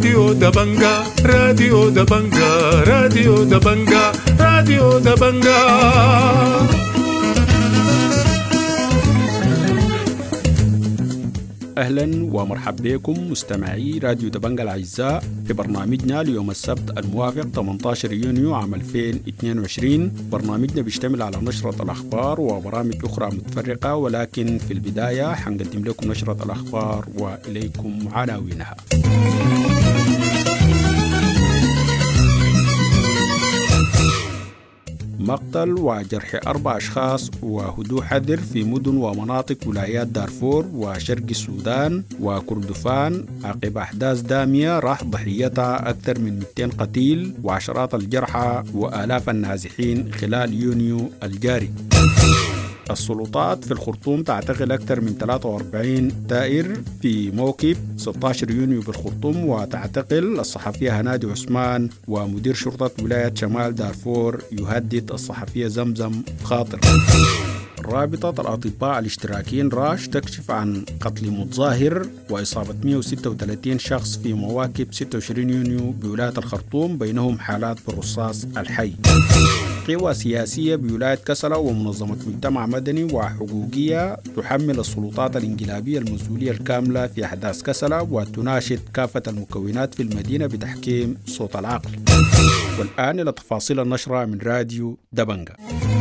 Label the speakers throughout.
Speaker 1: راديو دبنجا راديو دبنجا راديو دبنجا راديو دبنجا.
Speaker 2: أهلا ومرحبا بكم مستمعي راديو دبنجا الأعزاء في برنامجنا ليوم السبت الموافق 18 يونيو عام 2022. برنامجنا بيشتمل على نشرة الأخبار وبرامج أخرى متفرقة، ولكن في البداية حنقدم لكم نشرة الأخبار وإليكم عناوينها. مقتل وجرح 4 أشخاص وهدوء حذر في مدن ومناطق ولايات دارفور وشرق السودان وكردفان عقب أحداث دامية راح ضحيتها أكثر من 200 قتيل وعشرات الجرحى وآلاف النازحين خلال يونيو الجاري. السلطات في الخرطوم تعتقل أكثر من 43 تائر في موكب 16 يونيو بالخرطوم، وتعتقل الصحفية هنادي عثمان ومدير شرطة ولاية شمال دارفور يهدد الصحفية زمزم خاطر. رابطة الأطباء الاشتراكيين راش تكشف عن قتل متظاهر وإصابة 136 شخص في مواكب 26 يونيو بولاية الخرطوم، بينهم حالات بالرصاص الحي. قوى سياسية بولاية كسلا ومنظمة مجتمع مدني وحقوقية تحمل السلطات الانقلابية المسؤولية الكاملة في أحداث كسلا وتناشد كافة المكونات في المدينة بتحكيم صوت العقل. والآن إلى تفاصيل النشرة من راديو دبنجا.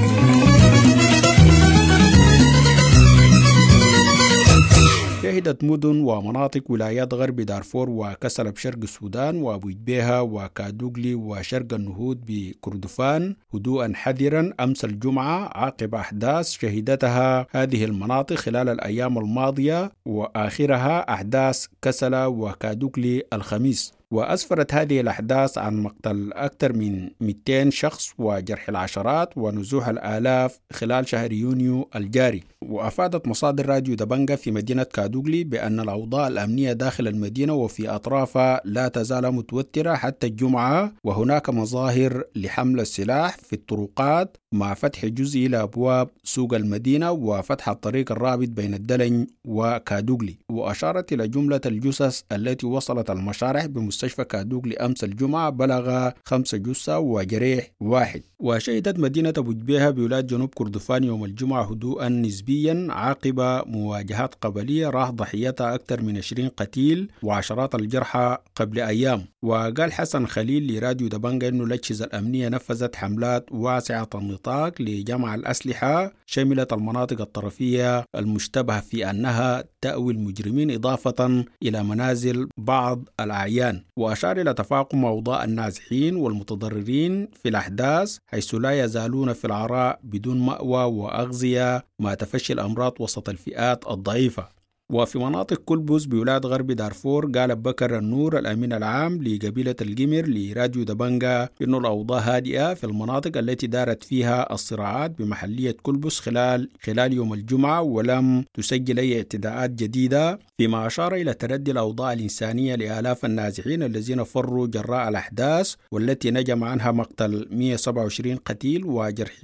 Speaker 2: شهدت مدن ومناطق ولايات غرب دارفور وكسلا بشرق السودان وأبو جبيها وكادوغلي وشرق النهود بكردفان هدوءا حذرا أمس الجمعة عقب أحداث شهدتها هذه المناطق خلال الأيام الماضية، وآخرها أحداث كسلا وكادوغلي الخميس. وأسفرت هذه الأحداث عن مقتل أكثر من 200 شخص وجرح العشرات ونزوح الآلاف خلال شهر يونيو الجاري. وأفادت مصادر راديو دبنجا في مدينة كادوغلي بأن الأوضاع الأمنية داخل المدينة وفي أطرافها لا تزال متوترة حتى الجمعة، وهناك مظاهر لحمل السلاح في الطرقات مع فتح جزئي لأبواب سوق المدينة وفتح الطريق الرابط بين الدلن وكادوغلي. وأشارت إلى جملة الجثث التي وصلت المشارح بمستشفى كادوغلي أمس الجمعة بلغ 5 جثة وجريح 1. وشهدت مدينة أبو جبيها بولاية جنوب كردفان يوم الجمعة هدوءا نسبيا عقب مواجهات قبلية راح ضحيتها أكثر من 20 قتيل وعشرات الجرحى قبل أيام. وقال حسن خليل لراديو دبنجا أنه الأجهزة الأمنية نفذت حملات واسعة النطاق لجمع الأسلحة شملت المناطق الطرفية المشتبه في أنها تأوي المجرمين إضافة إلى منازل بعض الأعيان. وأشار إلى تفاقم أوضاع النازحين والمتضررين في الأحداث حيث لا يزالون في العراء بدون مأوى وأغذية مع تفشي الأمراض وسط الفئات الضعيفة. وفي مناطق كلبوز بولاية غرب دارفور قال بكر النور الأمين العام لقبيلة القمر لراديو دبنجا إنه الأوضاع هادئة في المناطق التي دارت فيها الصراعات بمحلية كلبوز خلال يوم الجمعة، ولم تسجل أي اعتداءات جديدة، فيما أشار إلى تردي الأوضاع الإنسانية لآلاف النازحين الذين فروا جراء الأحداث والتي نجم عنها مقتل 127 قتيل وجرح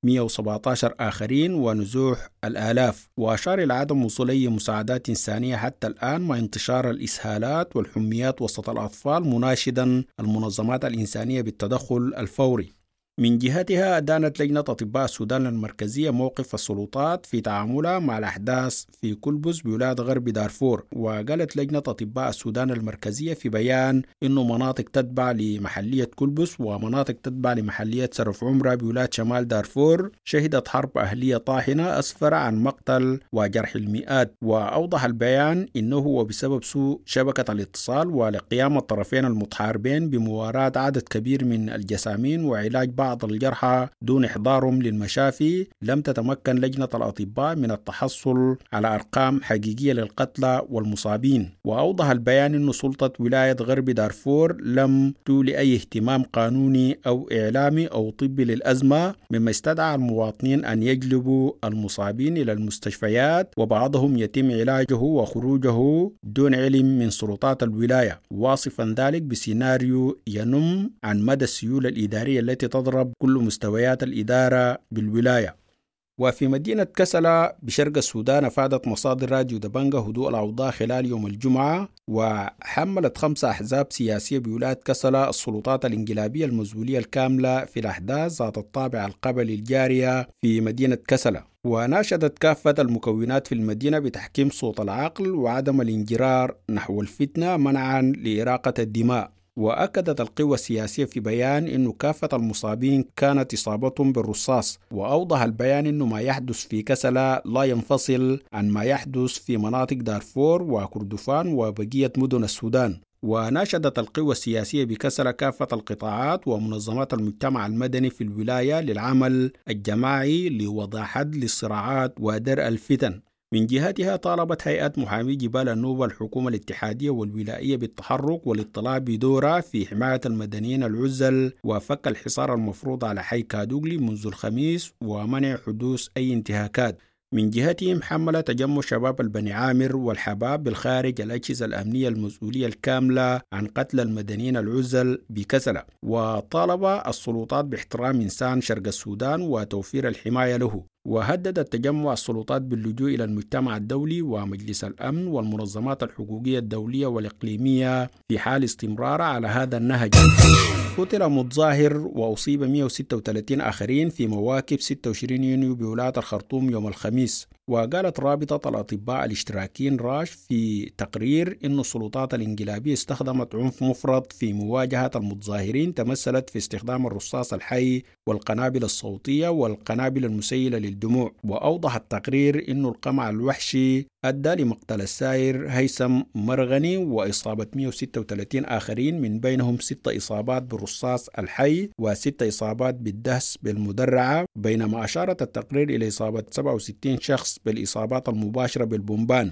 Speaker 2: 117 آخرين ونزوح الآلاف. وأشار إلى عدم وصول أي مساعدات إنسانية حتى الآن مع انتشار الإسهالات والحميات وسط الأطفال، مناشدا المنظمات الإنسانية بالتدخل الفوري. من جهتها أدانت لجنة أطباء السودان المركزية موقف السلطات في تعاملها مع الأحداث في كلبوز بولاية غرب دارفور. وقالت لجنة أطباء السودان المركزية في بيان إنه مناطق تتبع لمحلية كلبوز ومناطق تتبع لمحلية سرف عمرة بولاية شمال دارفور شهدت حرب أهلية طاحنة أسفر عن مقتل وجرح المئات. وأوضح البيان إنه هو بسبب سوء شبكة الاتصال ولقيام الطرفين المتحاربين بمواراة عدد كبير من الجسامين وعلاج بعض الجرحى دون إحضارهم للمشافي. لم تتمكن لجنة الأطباء من التحصل على أرقام حقيقية للقتلى والمصابين. وأوضح البيان أن سلطة ولاية غرب دارفور لم تولي أي اهتمام قانوني أو إعلامي أو طبي للأزمة، مما استدعى المواطنين أن يجلبوا المصابين إلى المستشفيات وبعضهم يتم علاجه وخروجه دون علم من سلطات الولاية، واصفا ذلك بسيناريو ينم عن مدى السيولة الإدارية التي تضرب كل مستويات الإدارة بالولاية. وفي مدينة كسلا بشرق السودان أفادت مصادر راديو دبنجة هدوء الأوضاع خلال يوم الجمعة، وحملت 5 أحزاب سياسية بولاية كسلا السلطات الانقلابية المزولية الكاملة في الأحداث ذات الطابع القبلي الجارية في مدينة كسلا، وناشدت كافة المكونات في المدينة بتحكيم صوت العقل وعدم الانجرار نحو الفتنة منعا لإراقة الدماء. وأكدت القوى السياسية في بيان أن كافة المصابين كانت إصابتهم بالرصاص، وأوضح البيان أن ما يحدث في كسلا لا ينفصل عن ما يحدث في مناطق دارفور وكردفان وبقية مدن السودان. وناشدت القوى السياسية بكسلا كافة القطاعات ومنظمات المجتمع المدني في الولاية للعمل الجماعي لوضع حد للصراعات ودرء الفتن. من جهتها طالبت هيئة محامي جبال النوبة الحكومة الاتحادية والولائية بالتحرك والاطلاع بدورها في حماية المدنيين العزل وفك الحصار المفروض على حي كادوغلي منذ الخميس ومنع حدوث أي انتهاكات. من جهتهم حمل تجمع شباب البني عامر والحباب بالخارج الأجهزة الأمنية المسؤولية الكاملة عن قتل المدنيين العزل بكسلا، وطالب السلطات باحترام إنسان شرق السودان وتوفير الحماية له. وهدد التجمع السلطات باللجوء إلى المجتمع الدولي ومجلس الأمن والمنظمات الحقوقية الدولية والإقليمية في حال استمرار على هذا النهج. قتل متظاهر وأصيب 136 آخرين في مواكب 26 يونيو بولاية الخرطوم يوم الخميس. وقالت رابطة الأطباء الاشتراكيين راش في تقرير إن السلطات الانقلابية استخدمت عنف مفرط في مواجهة المتظاهرين تمثلت في استخدام الرصاص الحي والقنابل الصوتية والقنابل المسيلة للدموع. وأوضح التقرير إن القمع الوحشي أدى لمقتل السائر هيثم مرغني وإصابة 136 آخرين، من بينهم 6 إصابات بالرصاص الحي و6 إصابات بالدهس بالمدرعة، بينما أشارت التقرير إلى إصابة 67 شخص بالإصابات المباشرة بالبومبان.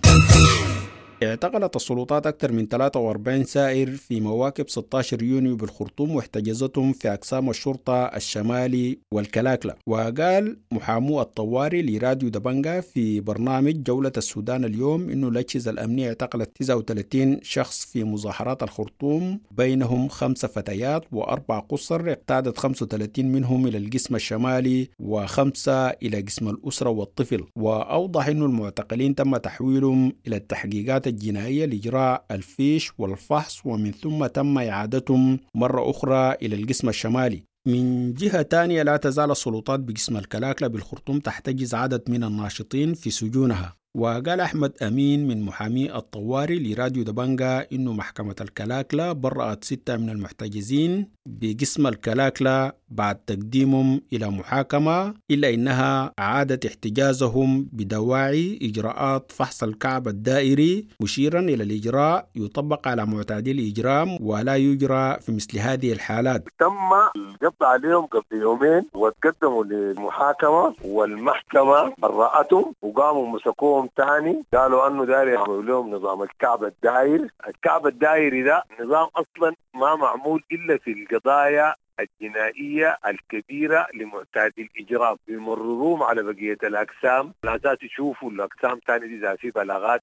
Speaker 2: اعتقلت السلطات أكثر من 43 سائر في مواكب 16 يونيو بالخرطوم واحتجزتهم في أقسام الشرطة الشمالي والكلاكلة. وقال محامو الطواري لراديو دبنجة في برنامج جولة السودان اليوم إنه الأجهزة الأمنية اعتقلت 39 شخص في مظاهرات الخرطوم، بينهم 5 فتيات و4 قصر، اقتادت 35 منهم إلى القسم الشمالي و5 إلى قسم الأسرة والطفل. وأوضح إنه المعتقلين تم تحويلهم إلى التحقيقات الجنائية لإجراء الفيش والفحص، ومن ثم تم إعادتهم مرة أخرى إلى القسم الشمالي. من جهة تانية لا تزال السلطات بقسم الكلاكلة بالخرطوم تحتجز عدد من الناشطين في سجونها. وقال أحمد أمين من محامي الطواري لراديو دبنجة إنه محكمة الكلاكلة برأت 6 من المحتجزين بقسم الكلاكلة بعد تقديمهم إلى محاكمة، إلا إنها أعادت احتجازهم بدواعي إجراءات فحص الكعب الدائري، مشيرا إلى الإجراء يطبق على معتادي الإجرام ولا يجرى في مثل هذه الحالات.
Speaker 3: تم القبض عليهم قبل يومين وتقدموا للمحاكمة، والمحكمة برأتهم وقاموا مسكوهم تاني، قالوا أنه داير يعملوا لهم نظام الكعب الدائري. الكعب الدائري ده نظام أصلا ما معمول إلا في القضايا الجنائية الكبيرة لمعتادي الإجرام، بيمرروهم على بقية الأقسام على أساس يشوفوا الأقسام تاني دي إذا في بلاغات.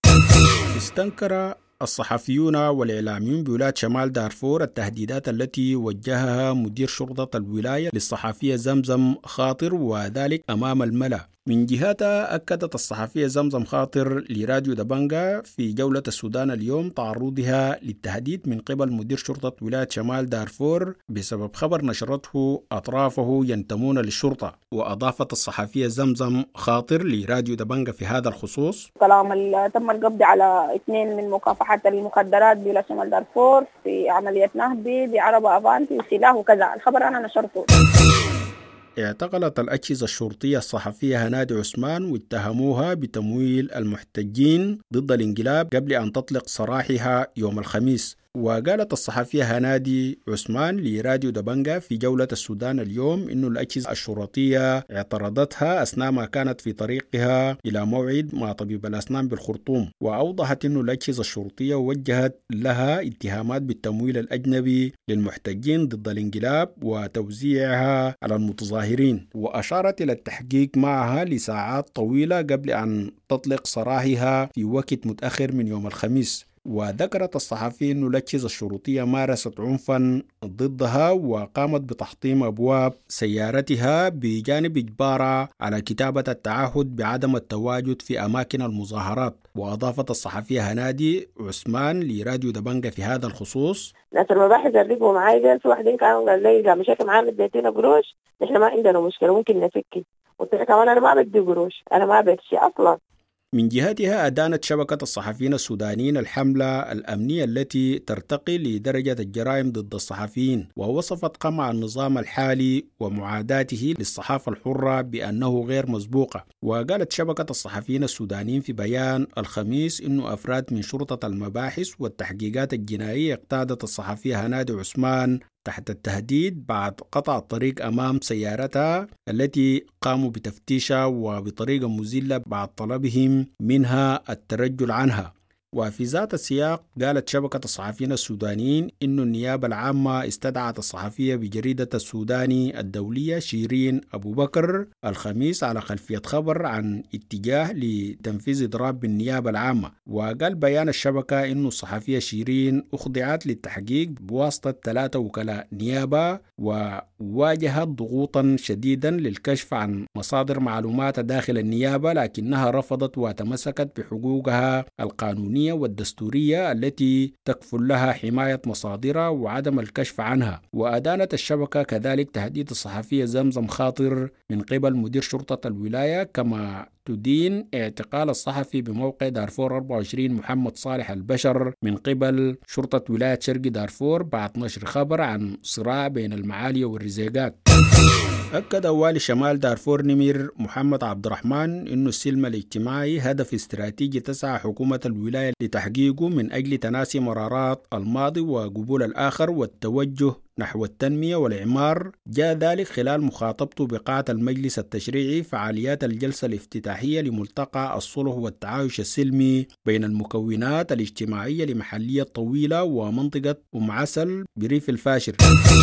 Speaker 2: استنكر الصحفيون والإعلاميون بولاية شمال دارفور التهديدات التي وجهها مدير شرطة الولاية للصحفية زمزم خاطر، وذلك أمام الملأ. من جهتها أكدت الصحفية زمزم خاطر لراديو دبنجة في جولة السودان اليوم تعرضها للتهديد من قبل مدير شرطة ولاية شمال دارفور بسبب خبر نشرته أطرافه ينتمون للشرطة. وأضافت الصحفية زمزم خاطر لراديو دبنجة في هذا الخصوص:
Speaker 4: تم القبض على 2 من مكافحة المخدرات بولاية شمال دارفور في عملية نهب بعربة أفانتي وسلاح وكذا. الخبر أنا نشرته.
Speaker 2: اعتقلت الأجهزة الشرطية الصحفية هنادي عثمان واتهموها بتمويل المحتجين ضد الانقلاب قبل أن تطلق سراحها يوم الخميس. وقالت الصحفية هنادي عثمان لراديو دبنجة في جولة السودان اليوم إنه الأجهزة الشرطية اعترضتها أثناء ما كانت في طريقها إلى موعد مع طبيب الأسنان بالخرطوم. وأوضحت إنه الأجهزة الشرطية وجهت لها اتهامات بالتمويل الأجنبي للمحتجين ضد الانقلاب وتوزيعها على المتظاهرين. وأشارت إلى التحقيق معها لساعات طويلة قبل أن تطلق سراحها في وقت متأخر من يوم الخميس. وذكرت الصحفية أن الأجهزة الشرطية مارست عنفا ضدها وقامت بتحطيم أبواب سيارتها بجانب إجبارها على كتابة التعهد بعدم التواجد في أماكن المظاهرات. وأضافت الصحفية هنادي عثمان لراديو دبنجة في هذا الخصوص:
Speaker 5: ناس المباحث اللي ركبوا معايا في واحدين كانوا قال لي إذا مشيت معانا اديتينا قروش نحن ما عندنا مشكلة ممكن نفكي، قلت له كمان أنا ما بدي قروش، أنا ما بدي شيء أصلا.
Speaker 2: من جهتها أدانت شبكة الصحفيين السودانيين الحملة الأمنية التي ترتقي لدرجة الجرائم ضد الصحفيين، ووصفت قمع النظام الحالي ومعاداته للصحافة الحرة بأنه غير مسبوقة. وقالت شبكة الصحفيين السودانيين في بيان الخميس إنه أفراد من شرطة المباحث والتحقيقات الجنائية اقتادت الصحفية هنادي عثمان تحت التهديد بعد قطع الطريق أمام سيارتها التي قاموا بتفتيشها وبطريقة مذلة بعد طلبهم منها الترجل عنها. وفي ذات السياق قالت شبكة الصحفيين السودانيين إن النيابة العامة استدعت الصحفية بجريدة السوداني الدولية شيرين أبو بكر الخميس على خلفية خبر عن اتجاه لتنفيذ إضراب بالنيابة العامة. وقال بيان الشبكة إن الصحفية شيرين أخضعت للتحقيق بواسطة 3 وكلاء نيابة وواجهت ضغوطا شديدا للكشف عن مصادر معلومات داخل النيابة، لكنها رفضت وتمسكت بحقوقها القانونية والدستورية التي تكفل لها حماية مصادرها وعدم الكشف عنها. وأدانت الشبكة كذلك تهديد الصحفية زمزم خاطر من قبل مدير شرطة الولاية، كما تدين اعتقال الصحفي بموقع دارفور 24 محمد صالح البشر من قبل شرطة ولاية شرق دارفور بعد نشر خبر عن صراع بين المعالية والرزيقات. أكد والي شمال دارفور نمير محمد عبد الرحمن إنه السلم الاجتماعي هدف استراتيجي تسعى حكومة الولاية لتحقيقه من أجل تناسي مرارات الماضي وقبول الآخر والتوجه نحو التنمية والإعمار. جاء ذلك خلال مخاطبته بقاعة المجلس التشريعي فعاليات الجلسة الافتتاحية لملتقى الصلح والتعايش السلمي بين المكونات الاجتماعية لمحلية طويلة ومنطقة أم عسل بريف الفاشر.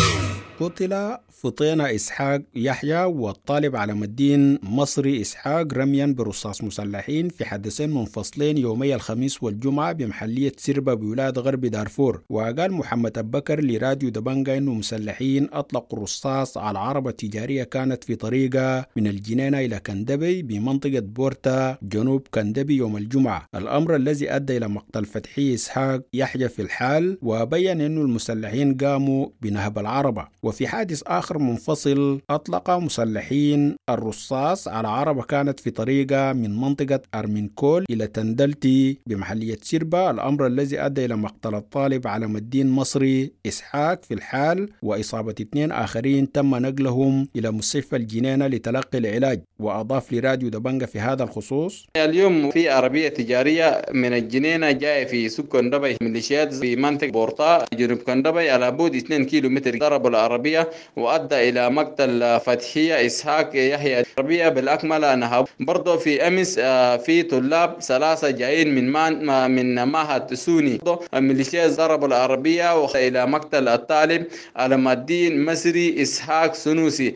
Speaker 2: قتل فطينة إسحاق يحيى والطالب علم الدين مصري إسحاق رميا برصاص مسلحين في حدثين منفصلين يومي الخميس والجمعة بمحلية سربة بولاية غرب دارفور. وقال محمد أبكر لراديو دبنجة إنه مسلحين أطلقوا الرصاص على عربة تجارية كانت في طريقة من الجنينة إلى كندبي بمنطقة بورتا جنوب كندبي يوم الجمعة، الأمر الذي أدى إلى مقتل فتحي إسحاق يحيى في الحال. وبين إنه المسلحين قاموا بنهب العربة. وفي حادث آخر منفصل أطلق مسلحين الرصاص على عربة كانت في طريقة من منطقة أرمينكول إلى تندلتي بمحلية سربة، الأمر الذي أدى إلى مقتل الطالب علم الدين مصري إسحاق في الحال وإصابة 2 آخرين تم نقلهم إلى مستشفى الجنينة لتلقي العلاج. وأضاف لراديو دبنجة في هذا الخصوص:
Speaker 6: اليوم في عربية تجارية من الجنينة جاي في سوق كندبي ميليشيات في منطقة بورتا جنوب كندبي على بعد 2 كيلومتر ضربوا العربية وأدى إلى مقتل فتحية إسحاق يحيى. العربية بالأكمل أنها برضو في أمس في طلاب 3 جايين من معهد سوني الميليشيات ضربوا العربية وإلى مقتل الطالب علم الدين مصري إسحاق سنوسي.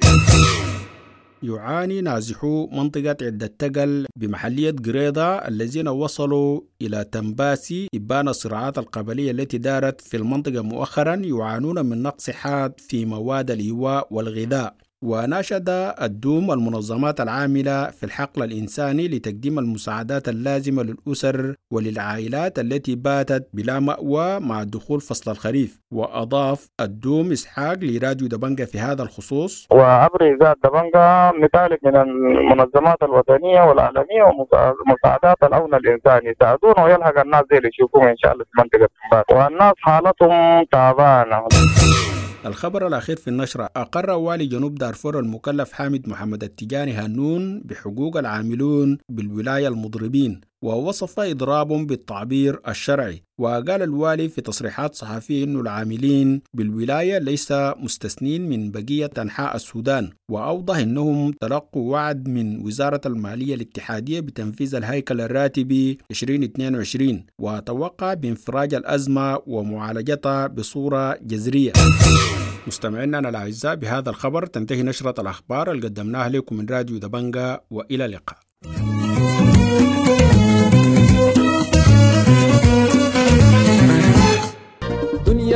Speaker 2: يعاني نازحو منطقة عدة تقل بمحلية قريضة الذين وصلوا إلى تنباسي إبان الصراعات القبلية التي دارت في المنطقة مؤخرا يعانون من نقص حاد في مواد الإيواء والغذاء. وناشد الدوم المنظمات العاملة في الحقل الإنساني لتقديم المساعدات اللازمة للأسر وللعائلات التي باتت بلا مأوى مع دخول فصل الخريف. وأضاف الدوم إسحاق لراديو دبنجة في هذا الخصوص:
Speaker 7: وعبر إذاعة دبنجة نطالب من المنظمات الوطنية والعالمية ومساعدات العون الإنساني يساعدون ويلحق الناس دي اللي يشوفوهم إن شاء الله في منطقة تنبات والناس حالتهم تعبانة.
Speaker 2: الخبر الأخير في النشرة: أقر والي جنوب دارفور المكلف حامد محمد التجاني هنون بحقوق العاملون بالولاية المضربين، ووصف إضرابهم بالتعبير الشرعي. وقال الوالي في تصريحات صحفية أن العاملين بالولاية ليس مستثنين من بقية أنحاء السودان، وأوضح أنهم تلقوا وعد من وزارة المالية الاتحادية بتنفيذ الهيكل الراتبي 2022، وتوقع بانفراج الأزمة ومعالجتها بصورة جذرية. مستمعينا الأعزاء، بهذا الخبر تنتهي نشرة الأخبار اللي قدمناها لكم من راديو دبنجة، وإلى اللقاء.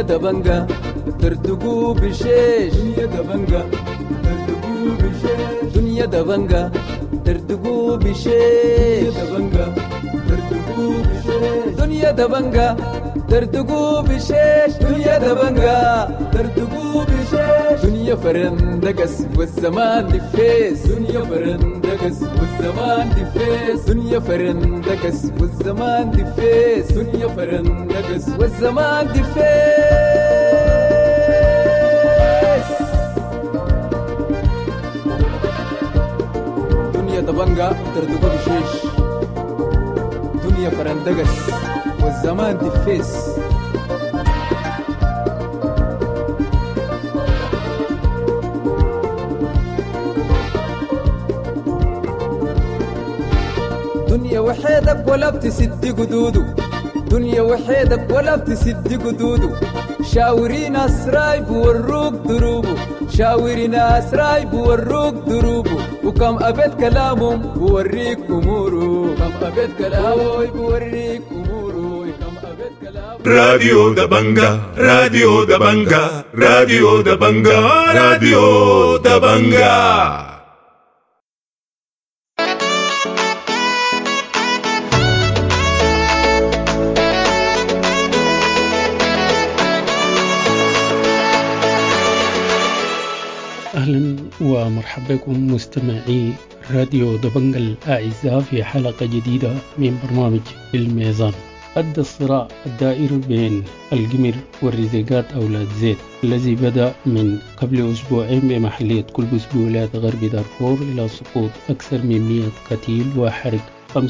Speaker 8: دبنجا ترتقو بشيش دنيا دبنجا ترتقو بشيش دنيا دبنجا ترتقو بشيش دنيا دبنجا ترتقو بشيش دنيا دبنجا ترتقو بشيش دنيا فرندقس والزمان دفيس دنيا فرندقس والزمان دفيس دنيا فرندقس والزمان دفيس دنيا فرندقس والزمان دفيس دنيا دبنجا ترتقو بشيش دنيا فرندقس والزمان دفيس دنيا وحيدك ولا بتسد قدودو دنيا وحيدك ولا بتسد قدودو شاورين أسراي بوروك دروبو شاورين أسراي بوروك دروبو وكم أبد كلامهم بوريك أمورو كم أبد كلامهم بوريك أمورو كم أبد كلامهم
Speaker 1: راديو دبنجا راديو دبنجا راديو دبنجا راديو دبنجا
Speaker 9: أهلا ومرحبا بكم مستمعي راديو دبنجا الأعزاء في حلقة جديدة من برنامج الميزان. أدى الصراع الدائر بين القمر والرزيقات أولاد زيت الذي بدأ من قبل أسبوعين بمحلية كلبس بولاية غرب دارفور إلى سقوط أكثر من 100 قتيل وحرق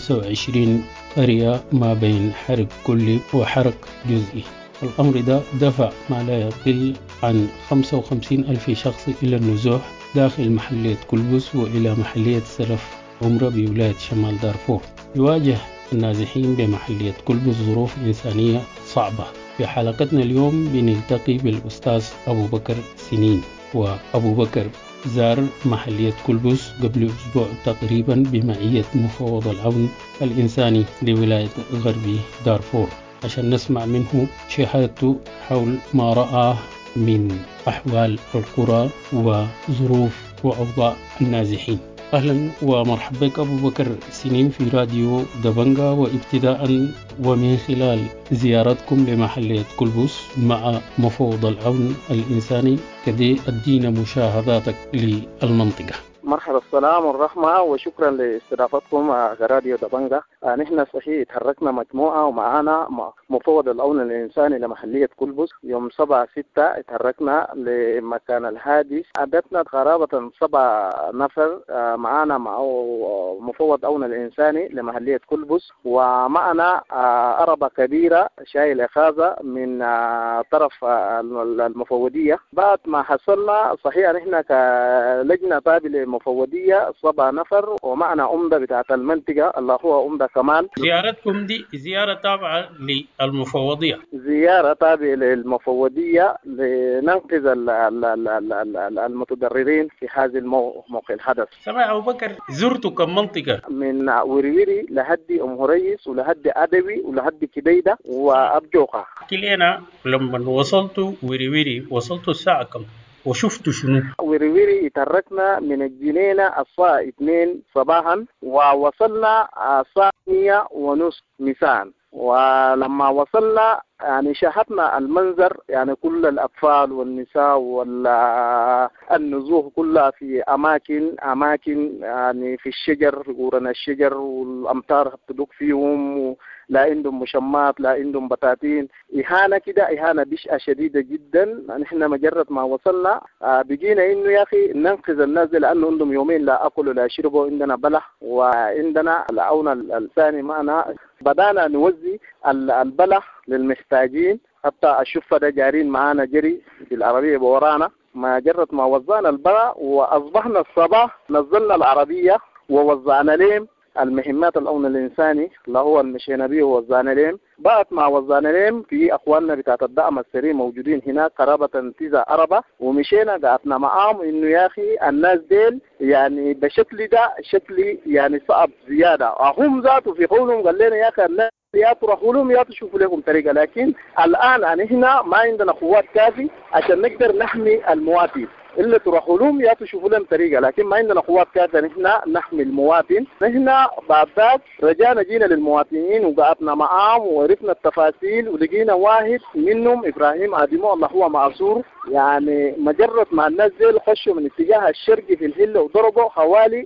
Speaker 9: 25 قرية ما بين حرق كلي وحرق جزئي. الأمر ده دفع ما لا يقل عن 55,000 شخص إلى النزوح داخل محلية كلبس وإلى محلية سلف عمرة بولاية شمال دارفور. يواجه النازحين بمحلية كلبس ظروف إنسانية صعبة. في حلقتنا اليوم بنلتقي بالأستاذ أبو بكر سنين، وأبو بكر زار محلية كلبس قبل أسبوع تقريبا بمعية مفوض العون الإنساني لولاية غرب دارفور عشان نسمع منه شهادته حول ما رأى من أحوال القرى وظروف وأوضاع النازحين. أهلا ومرحبا بك أبو بكر سنين في راديو دبنجا. وابتداء ومن خلال زيارتكم لمحلية كلبس مع مفوض العون الإنساني كدي أدينا مشاهداتك للمنطقة.
Speaker 7: مرحبا، السلام والرحمة وشكرا لاستضافتكم راديو دبنجا. نحن صحيح تحركنا مجموعة ومعانا مفوض العون الإنساني لمحلية كلبس يوم 7/6 تحركنا لمكان الحادث. عددنا قرابة 7 نفر معانا مع مفوض العون الإنساني لمحلية كلبس، ومعنا عربة كبيرة شايلة خازة من طرف المفوضية. بعد ما حصلنا صحيح نحن كلجنة تابعة مفوضية 7 نفر ومعنا عمدة بتاعت المنطقة اللي هو عمدة كمال.
Speaker 9: زيارتكم دي زيارة تابعة للمفوضية؟
Speaker 7: زيارة تابعة للمفوضية لننقذ المتضررين في هذا الموقع الحدث.
Speaker 9: سمع أبو بكر، زرتوا كم منطقة؟
Speaker 7: من وريوري لحد أم هريس ولحد أدوي ولحد كبيدة وأبجوقة.
Speaker 9: كلنا لما وصلتوا وريوري وصلتوا الساعة كم؟ وشفتوا شنو؟
Speaker 7: وريوري تركنا من الجنينة الساعة 2 صباحا ووصلنا الساعة 1:30 مساء. ولما وصلنا يعني شاهدنا المنظر، يعني كل الأطفال والنساء والنزوح كلها في أماكن يعني في الشجر، قرن الشجر والأمطار تدق فيهم، لا عندهم مشمات لا عندهم بطاطين. إهانة كده، إهانة بشعة شديدة جدا. نحن مجرد ما وصلنا بقينا إنه يا أخي ننقذ الناس لأنه عندهم يومين لا أكلوا لا يشربوا، عندنا بلح وعندنا العون الثاني معنا. بدأنا نوزي البلح للمحتاجين، حتى الشفة ده جارين معانا جري بالعربية بورانا. مجرد ما وزعنا البلح وأصبحنا الصباح نزلنا العربية ووزعنا لهم المهمات العون الإنساني اللي هو المشينا به ووزعنا لهم. بعد ما وزعنا لهم في أخواننا بتاعت الدعم السريع موجودين هناك قرابة 9 عربة، ومشينا قعدنا معاهم إنه يا أخي الناس ديل يعني بشكل ده شكل يعني صعب زيادة. هم ذاته في قولهم قال لنا يا أخي الناس يا تروحوا لهم يا تشوفوا لكم طريقة. لكن الآن هنا ما عندنا قوات كافي عشان نقدر نحمي المواطن، إلا تروحوا لهم يا تشوفوا لهم طريقة، لكن ما عندنا قوات كافية نحن نحمي المواطن. نحن بعد ذاك رجعنا جينا للمواطنين وقعدنا معهم وعرفنا التفاصيل، ولقينا واحد منهم إبراهيم آدمو الله هو معصور، يعني مجرد ما الناس دي خشوا من اتجاه الشرقي في الهلة وضربوا حوالي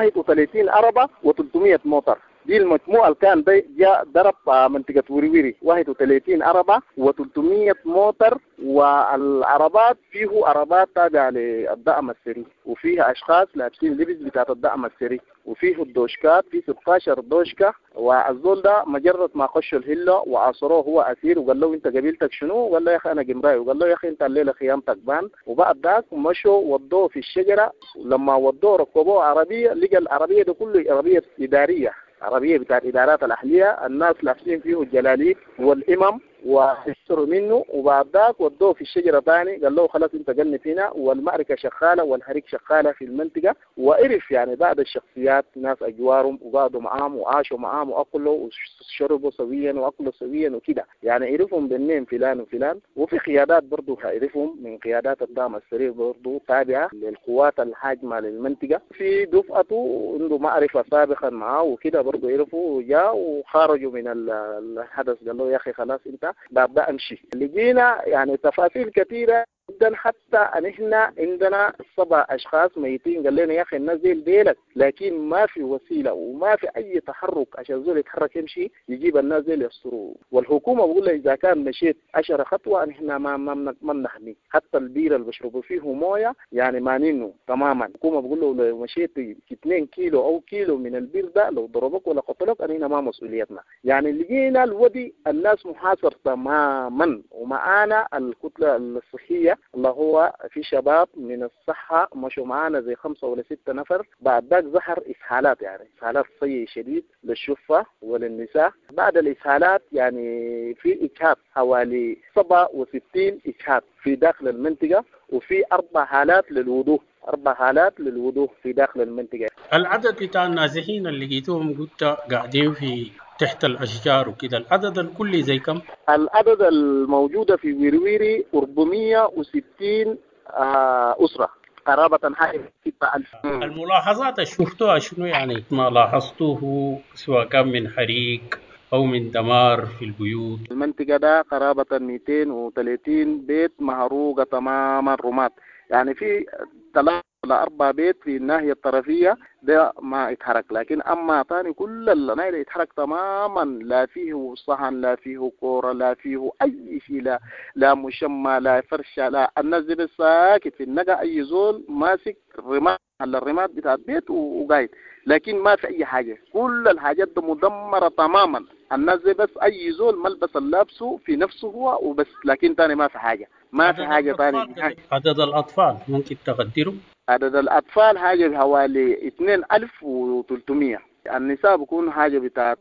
Speaker 7: 31 عربة و300 موتر. دي المجموعة اللي كان جاء ضرب منطقة ويرويري 31 عربة و300 موتر، والعربات فيه عربات تابعة للدعم السري، وفيها أشخاص لابسين لبس بتاعت الدعم السري، وفيه الدوشكات في 16 دوشكة. والزول ده مجرد ما خشوا الهلة وعصروه هو أسير، وقال له أنت قبيلتك شنو؟ قال له يا أخي أنا جمراي، وقال له يا أخي أنت الليلة خيامتك بان. وبعد ذاك مشوا وضوه في الشجرة، ولما وضوه ركبوه عربية، لقى العربية ده كله عربية إدارية، عربية بتاعت إدارات الأحلية، الناس لابسين فيه الجلاليب والإمم واشتروا منه. وبعد ذاك ودوه في الشجرة ثاني، قال له خلاص انت جنب هنا، والمعركة شغالة والحريق شغالة في المنطقة. وعرف يعني بعض الشخصيات ناس أجوارهم وقعدوا معاهم وعاشوا معاهم وأكلوا وشربوا سويا وأكلوا سويا وكده، يعني عرفهم بالنيم فلان وفلان. وفي قيادات برضو عرفهم من قيادات الدعم السريع برضو تابعة للقوات الحاجمة للمنطقة، في دفعته عنده معرفة سابقا معاه وكده برضو عرفوا وجاء وخرجوا من الحدث. قال له يا أخي خلاص انت بعد امشي. لقينا يعني تفاصيل كثيره جدا، حتى نحن عندنا 7 أشخاص ميتين. قال لنا يا اخي الناس دي ديلك، لكن ما في وسيله وما في اي تحرك عشان زول يتحرك يمشي يجيب الناس دي يسطروا. والحكومه بقول لها اذا كان مشيت 10 خطوه نحن ما نحمي، حتى البير اللي بشربوا فيه مويه يعني مانينه تماما. الحكومه بقول له لو مشيت 2 كيلو او كيلو من البير ده لو ضربك ولا قتلك احنا ما مسؤوليتنا. يعني لقينا الودي الناس محاصر تماما. ومعانا الكتله الصحيه اللي هو في شباب من الصحة مشوا معانا زي 5 ولا 6 نفر. بعد ذاك ظهر إسهالات، يعني إسهالات سيء شديد للشفة وللنساء. بعد الإسهالات يعني في إجهاد حوالي 67 إجهاد في داخل المنطقة، وفي 4 حالات للوضوء، 4 حالات للوضوء في داخل المنطقة.
Speaker 9: العدد بتاع النازحين اللي لقيتوهم قلت قاعدين في تحت الأشجار وكده، العدد الكلي زي كم؟
Speaker 7: العدد الموجودة في ويرويري 460 أسرة، قرابة حوالي 6000.
Speaker 9: الملاحظات اللي شفتوها شنو يعني ما لاحظتوه سواء كان من حريق أو من دمار في البيوت؟
Speaker 7: المنطقة ده قرابة 230 بيت مهروقة تماما رماد، يعني في 3 ولا 4 بيت في الناحية الطرفية ده ما يتحرك، لكن أما ثاني كل الناحية يتحرك تماما، لا فيه صحن لا فيه كورة لا فيه أي شيء، لا مشمى لا فرشة لا. الناس دي ساكت في النقا، أي زول ماسك رماد على الرماد بتاع البيت وقايد، لكن ما في أي حاجة، كل الحاجات دي مدمرة تماما. الناس دي بس أي زول ملبس اللابسه في نفسه هو وبس، لكن تاني ما في حاجة، ما في حاجة تاني.
Speaker 9: عدد الأطفال ممكن تقدروا؟
Speaker 7: عدد الأطفال حاجة بحوالي 2300. النساء بيكون حاجة بتاعت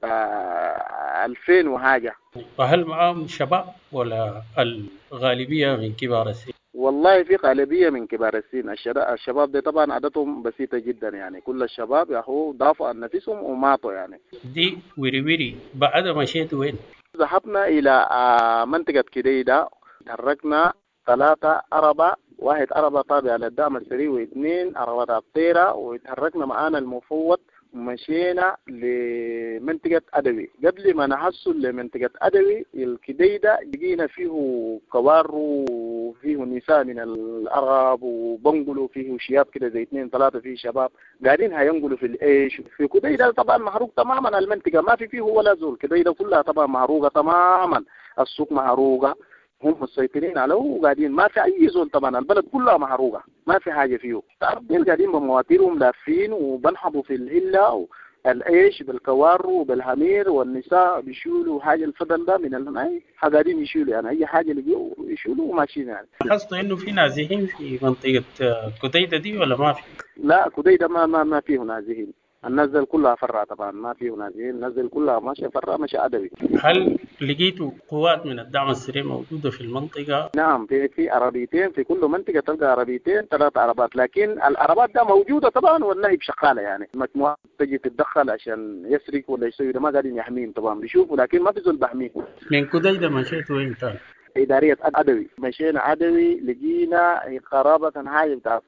Speaker 7: 2000 وحاجة.
Speaker 9: وهل معهم شباب ولا الغالبية من كبار السن؟
Speaker 7: والله في غالبية من كبار السن. الشباب دي طبعا عددهم بسيطة جدا، يعني كل الشباب ياهو ضافوا عن نفسهم وماتوا. يعني
Speaker 9: دي ويرويري. بعد ما مشيتوا وين؟
Speaker 7: ذهبنا إلى منطقة كديدة، تحركنا 3 عربة، 1 عربة طابعة للدعم السريع و2 عربات الطيرة، وتحركنا معانا المفوض ومشينا لمنطقة أدوي. قبل ما نحصل لمنطقة أدوي الكديدة لقينا فيه كوارو وفيه نساء من العرب وبنقلوا فيه شياب كده زي 2 3 فيه شباب قاعدين هينقلوا في الإيش. في كديدة طبعا محروق تماما المنطقة، ما فيه ولا زول. كديدة كلها طبعا محروقة تماما، السوق محروقة، هم مسيطرين عليه وقاعدين ما في أي زول. طبعا البلد كلها محروقة ما في حاجة فيه. العربين قاعدين بمواتيرهم لافين وبنحبوا في الهلة والعيش بالكوارو وبالهمير، والنساء بيشيلوا حاجة الفضل ده من الماء قاعدين يشيلوا، يعني أي حاجة اللي يشيلوا وماشيين. يعني
Speaker 9: لاحظت إنه في نازحين في منطقة كديدة دي ولا ما في؟
Speaker 7: لا كديدة ما فيه نازحين. الناس كلها فرع طبعا، ما فيه نازحين، الناس كلها ماشيه فرع ماشي عدوي.
Speaker 9: هل لقيتوا قوات من الدعم السريع موجوده في المنطقه؟
Speaker 7: نعم، في عربيتين في كل منطقه، تلقى عربيتين 3 عربات، لكن العربات ده موجوده طبعا والنهب شغاله يعني، مجموعه تجي تتدخل عشان يسرق ولا يسوي ده، ما قاعدين يحميهم طبعا، بيشوفوا لكن ما في زول بحميهم.
Speaker 9: من كديدة مشيتوا وين تاني؟
Speaker 7: إدارية عدوي، مشينا عدوي لقينا قرابة حاجة بتاع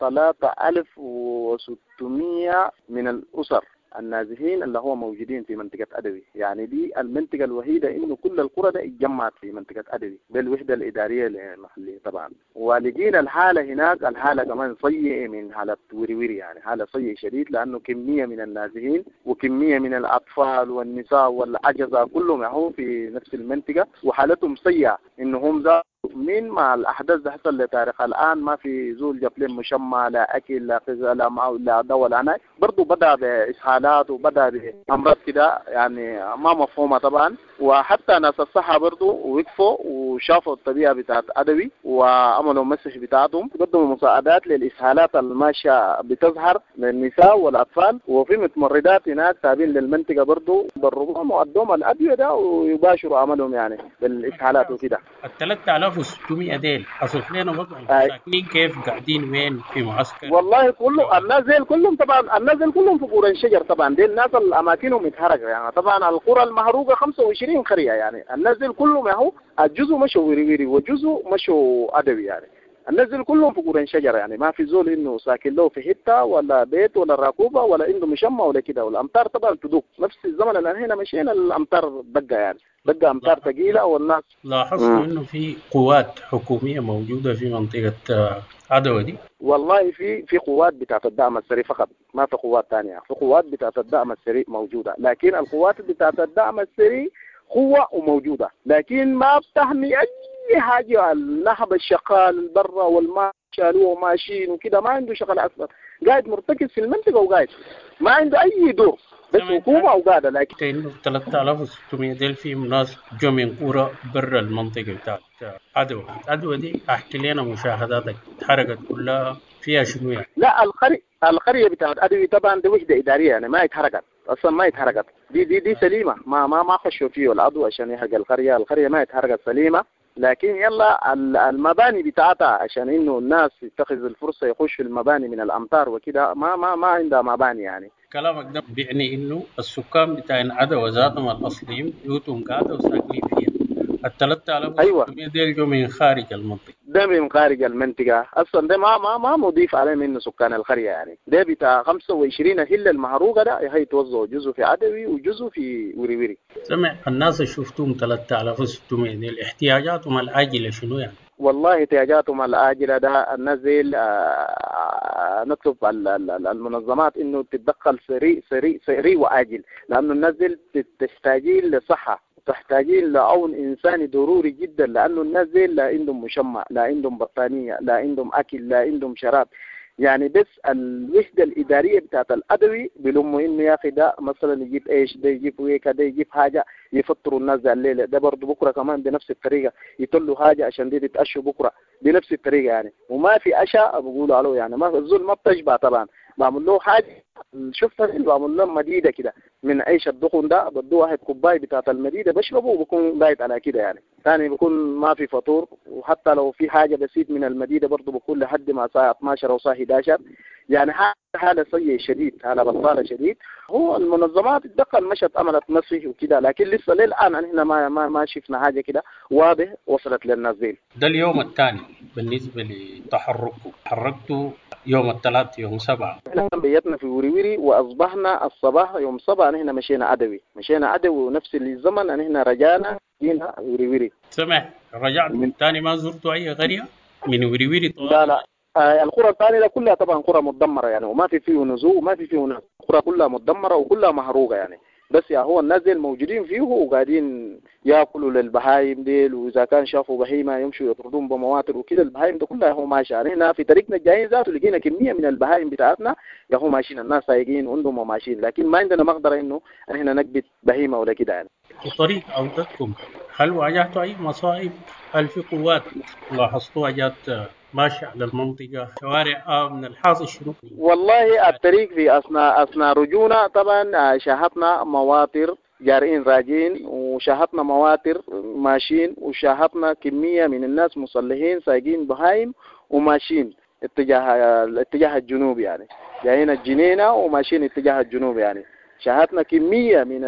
Speaker 7: 3600 من الأسر النازحين اللي هو موجودين في منطقة عدوي، يعني دي المنطقة الوحيدة إنه كل القرى ده اتجمعت في منطقة عدوي بالوحدة الإدارية المحلية طبعا. ولقينا الحالة هناك، الحالة كمان سيئة من حالة وريوري، يعني حالة سيئة شديد، لأنه كمية من النازحين وكمية من الأطفال والنساء والعجزة كلهم يعوا في نفس المنطقة، وحالتهم سيئة إنهم من مع الأحداث اللي حصل لتاريخ الآن ما في زول جاب لهم مشمع، لا أكل لا غذاء لا ماء لا دواء لا عناية، برضه بدأ بإسهالات وبدأ بأمراض كده يعني ما مفهومة طبعا. وحتى ناس الصحة برضه وقفوا وشافوا الطبيعة بتاعت عدوي وعملوا مسج بتاعتهم، قدموا مساعدات للإسهالات الماشية بتظهر للنساء والأطفال، وفي متمردات هناك تابعين للمنطقة برضه ضربوهم وأدوهم الأدوية ده ويباشروا عملهم يعني بالإسهالات وكده.
Speaker 9: 3600 ديل أصف لنا وضع ساكنين كيف، قاعدين وين، في معسكر؟
Speaker 7: والله كله الناس كلهم طبعا، الناس كلهم في قرى الشجر طبعا، دي الناس الأماكنهم متحركة يعني طبعا. القرى المحروقة 25 قرية يعني، الناس كلهم ياهو الجزء مشوا ويري وجزء مشوا عدوي يعني، الناس كلهم في قرى الشجر يعني، ما في زول إنه ساكن له في حتة ولا بيت ولا راكوبة ولا عنده مشمع ولا كده. والأمطار طبعا تدوق نفس الزمن اللي هنا مشينا الأمطار بقى يعني، بقى أمطار ثقيلة والناس.
Speaker 9: لاحظتوا إنه في قوات حكومية موجودة في منطقة عدوى دي؟
Speaker 7: والله في قوات بتاعت الدعم السريع فقط، ما في قوات ثانية، في قوات بتاعت الدعم السريع موجودة، لكن القوات بتاعت الدعم السريع قوة وموجودة لكن ما بتحمي أي حاجة. النهب الشغال برا والماء شالوه ماشيين وكده، ما عنده شغل أصلا، قاعد مرتكز في المنطقة وقاعد ما عنده أي دور، بس حكومة وقاعدة. لكن
Speaker 9: 3600 ديل فيهم ناس جو من قرى برا المنطقة بتاعت عدوى دي. أحكي لنا مشاهداتك، اتحرقت كلها فيها شنو يعني؟
Speaker 7: لا القرية بتاعت عدوي طبعا دي وحدة إدارية يعني ما يتحرقت أصلا، ما يتحرقت، دي سليمة، ما خشوا فيه العدو عشان يحرق القرية ما يتحرقت سليمة. لكن يلا المباني بتاعتها عشان إنه الناس يتخذ الفرصة يخشوا المباني من الأمطار وكده ما عندها مباني يعني.
Speaker 9: كلامك ده بيعني إنه السكان بتاع عدوى ذاتهم الأصليين بيوتهم قاعدة وساكنين فيها. 3600 ديل جو من خارج المنطقة،
Speaker 7: ده من خارج المنطقة أصلا، ده ما مضيف عليه منه سكان القرية يعني، ده بتاع 25 هلة المحروقة ده هي توزعوا جزء في عدوي وجزء في وريوري.
Speaker 9: سمع الناس اللي شفتهم 3600 ديل احتياجاتهم العاجلة شنو يعني؟
Speaker 7: والله احتياجاتهم العاجلة ده النزل نطلب المنظمات إنه تتدخل سريع وعاجل، لأنه النزل تحتاجين لصحة، تحتاجين لعون إنساني ضروري جدا، لأنه الناس دي لا عندهم مشمع لا عندهم بطانية لا عندهم أكل لا عندهم شراب يعني. بس الوحدة الإدارية بتاعت العدوي بلوموا إنه يا أخي ده مثلا يجيب إيش، ده يجيب ويكا، ده يجيب حاجة يفطروا الناس ده الليلة، ده برضه بكرة كمان بنفس الطريقة يطلوا حاجة عشان دي تتأشوا بكرة بنفس الطريقة يعني. وما في أشياء بقولوا عليه يعني، ما الظلم ما بتشبع طبعا، بعمل له حاجة شفتها بعمل له مديدة كده من عيش الدخن ده، بدو واحد كوباية بتاعت المديدة بشربه وبكون بايت على كده يعني. ثاني بكون ما في فطور، وحتى لو في حاجة بسيط من المديدة برضه بكون لحد ما الساعة 12 أو 11 يعني. حالة سيئة شديد، حالة بطالة شديد. هو المنظمات تدخل مشت عملت مسح وكده، لكن لسه للآن احنا ما شفنا حاجة كده واضح وصلت للناس دي.
Speaker 9: ده اليوم الثاني بالنسبة لتحركه، حركته يوم الثلاث يوم 7.
Speaker 7: احنا بيتنا في وريوري واصبحنا الصباح يوم 7 احنا مشينا عدوي ونفس الزمن احنا رجعنا جينا وريوري.
Speaker 9: سمع رجعت من ثاني ما زرتوا اي قرية من وريوري؟
Speaker 7: لا القرى الثانية كلها طبعا قرى مدمرة يعني، وما في فيه نزوع وما في فيه القرى كلها مدمرة وكلها محروقة يعني. بس هو الناس الموجودين فيه وقاعدين ياكلوا للبهايم ديل، واذا كان شافوا بهيمه يمشوا يطردون بمواتر وكده. البهايم ده كلها هو ماشي. يعني هنا في طريقنا الجايين ذاته لقينا كميه من البهايم بتاعتنا يا هو ماشيين، الناس سايقين عندهم وماشيين، لكن ما عندنا مقدره انه احنا نكبت بهيمه ولا كده. يعني
Speaker 9: في طريق عودتكم هل واجهتوا أي مصائب؟ هل في قوات لاحظتوها جات ماشية على المنطقة؟ شوارع من الحاصل شنو؟
Speaker 7: والله الطريق في أثناء رجونا طبعا شاهدنا مواتر جارين راجين، وشاهدنا مواتر ماشيين، وشاهدنا كمية من الناس مصلحين سايقين بهايم وماشيين اتجاه الجنوب، يعني جايين الجنينة وماشيين اتجاه الجنوب. يعني شاهدنا كمية من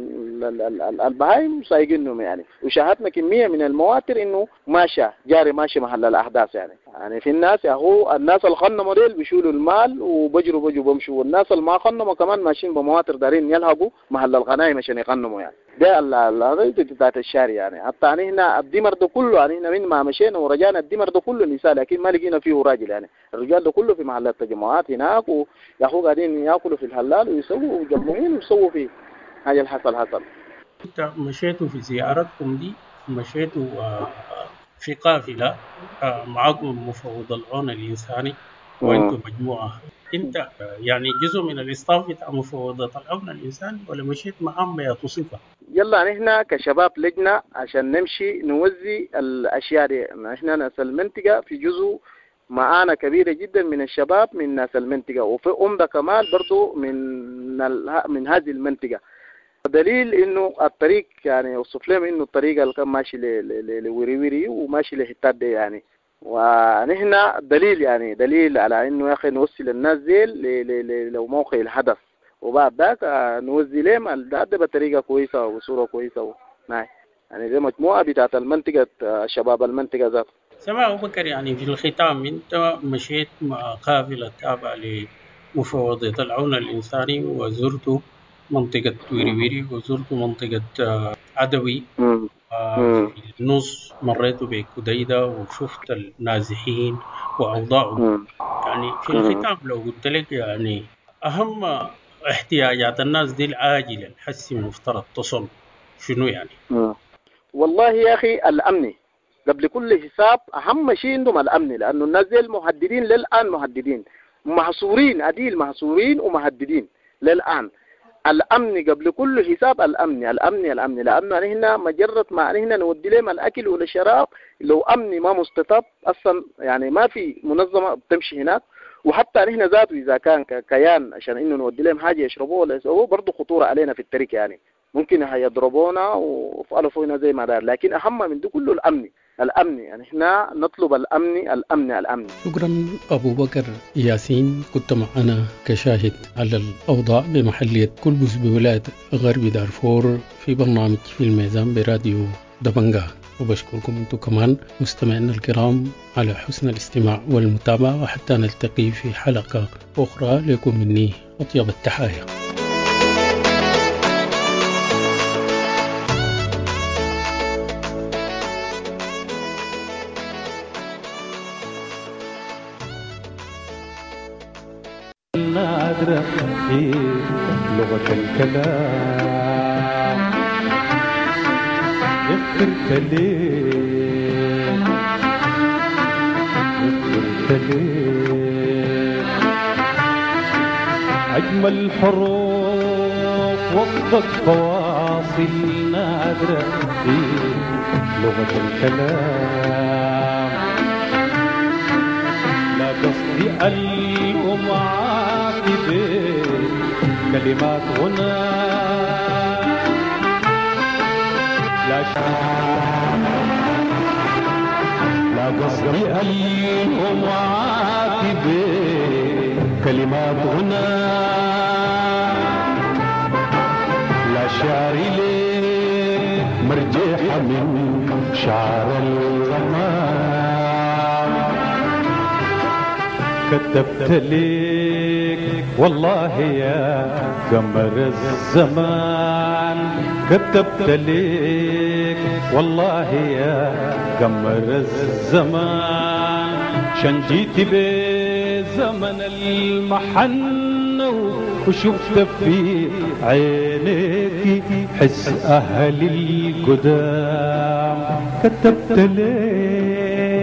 Speaker 7: البهايم سايقينهم يعني، وشاهدنا كمية من المواتر انه جاري ماشي محل الاحداث. يعني في الناس الناس اللي خنموا ديل بيشيلوا المال وبجروا بمشوا، والناس اللي ما خنموا كمان ماشيين بمواتر دارين يلهقوا محل الغنايم عشان يخنموا. يعني ده الغيط بتاعت الشارع. يعني حتى هنا الدمر ده كله، يعني هنا من ما مشينا ورجعنا الدمر ده كله نساء، لكن ما لقينا فيه راجل. يعني الرجال ده كله في محل التجمعات هناك، وياخو قاعدين ياكلوا في الحلال ويسووا جمعين ويسووا فيه هاي الحصل.
Speaker 9: انت مشيتوا في زيارتكم دي، مشيتوا في قافلة معكم مفوض العون الإنساني وانتم مجموعة، انت يعني جزء من الاستاف بتاع مفوضة العون الإنساني ولا مشيت معهم بتصفة؟
Speaker 7: يلا نحن كشباب لجنة عشان نمشي نوزي الأشياء دي. نحن ناس المنطقة في جزء معانا كبيرة جدا من الشباب من ناس المنطقة، وفي أمضة كمان برضو من هذه المنطقة. دليل إنه الطريق يعني وصف لهم إنه الطريق اللي كان ماشي لوريوري وماشي لهتاد دي يعني. ونحن دليل على إنه يا أخي نوصل الناس ديل لو موقع الحدث، وبعد ذاك نوزي لهم ده بطريقة كويسة وصورة كويسة. يعني دي مجموعة بتاعت المنطقة شباب المنطقة ذات.
Speaker 9: سماء أبو بكر، يعني في الختام انت مشيت مع قافلة تابعة لمفوضية العون الإنساني وزرت منطقة ويريويري وزرت منطقة عدوي، في النص مريت بكديدة وشفت النازحين وأوضاعهم. يعني في الختام لو قلت لك يعني أهم احتياجات الناس دي العاجلة الحسي مفترض تصل شنو يعني؟
Speaker 7: والله يا أخي الأمن قبل كل حساب، أهم شيء عندهم الأمن، لأنه الناس دي المهددين للآن مهددين محصورين أديل محصورين ومهددين للآن. الأمن قبل كل حساب، الأمن لأنه هنا مجرد ما هنا نودي لهم الأكل والشراب لو أمني ما مستطاب أصلا، يعني ما في منظمة بتمشي هناك. وحتى هنا ذاته إذا كان كيان عشان إنه نودي لهم حاجة يشربوه ولا يسووه برضه خطورة علينا في الطريق. يعني ممكن هيضربونا وفعلوا فينا زي ما دار، لكن أهم من ده كله الأمن. يعني إحنا نطلب الأمن.
Speaker 9: شكرا أبو بكر ياسين، كنت معنا كشاهد على الأوضاع بمحلية كلبس بولاية غرب دارفور في برنامج في الميزان براديو دبنجا. وبشكركم أنتم كمان مستمعينا الكرام على حسن الاستماع والمتابعة، وحتى نلتقي في حلقة أخرى لكم مني أطيب التحايا.
Speaker 8: نادرة في لغة الكلام اخترت ليه أجمل حروف وسط فواصل نادرة في لغة الكلام. لا قصدي ألهم كلمات غنى لا قصدي ألهم كلمات غنى لا شعري ليه مرجحة من شعر الزمان. كتبت ليك والله يا قمر الزمان، كتبت ليك والله يا قمر الزمان، شان جيت بزمن المحن وشفت في عينيك
Speaker 9: حس أهل القدام كتبت ليه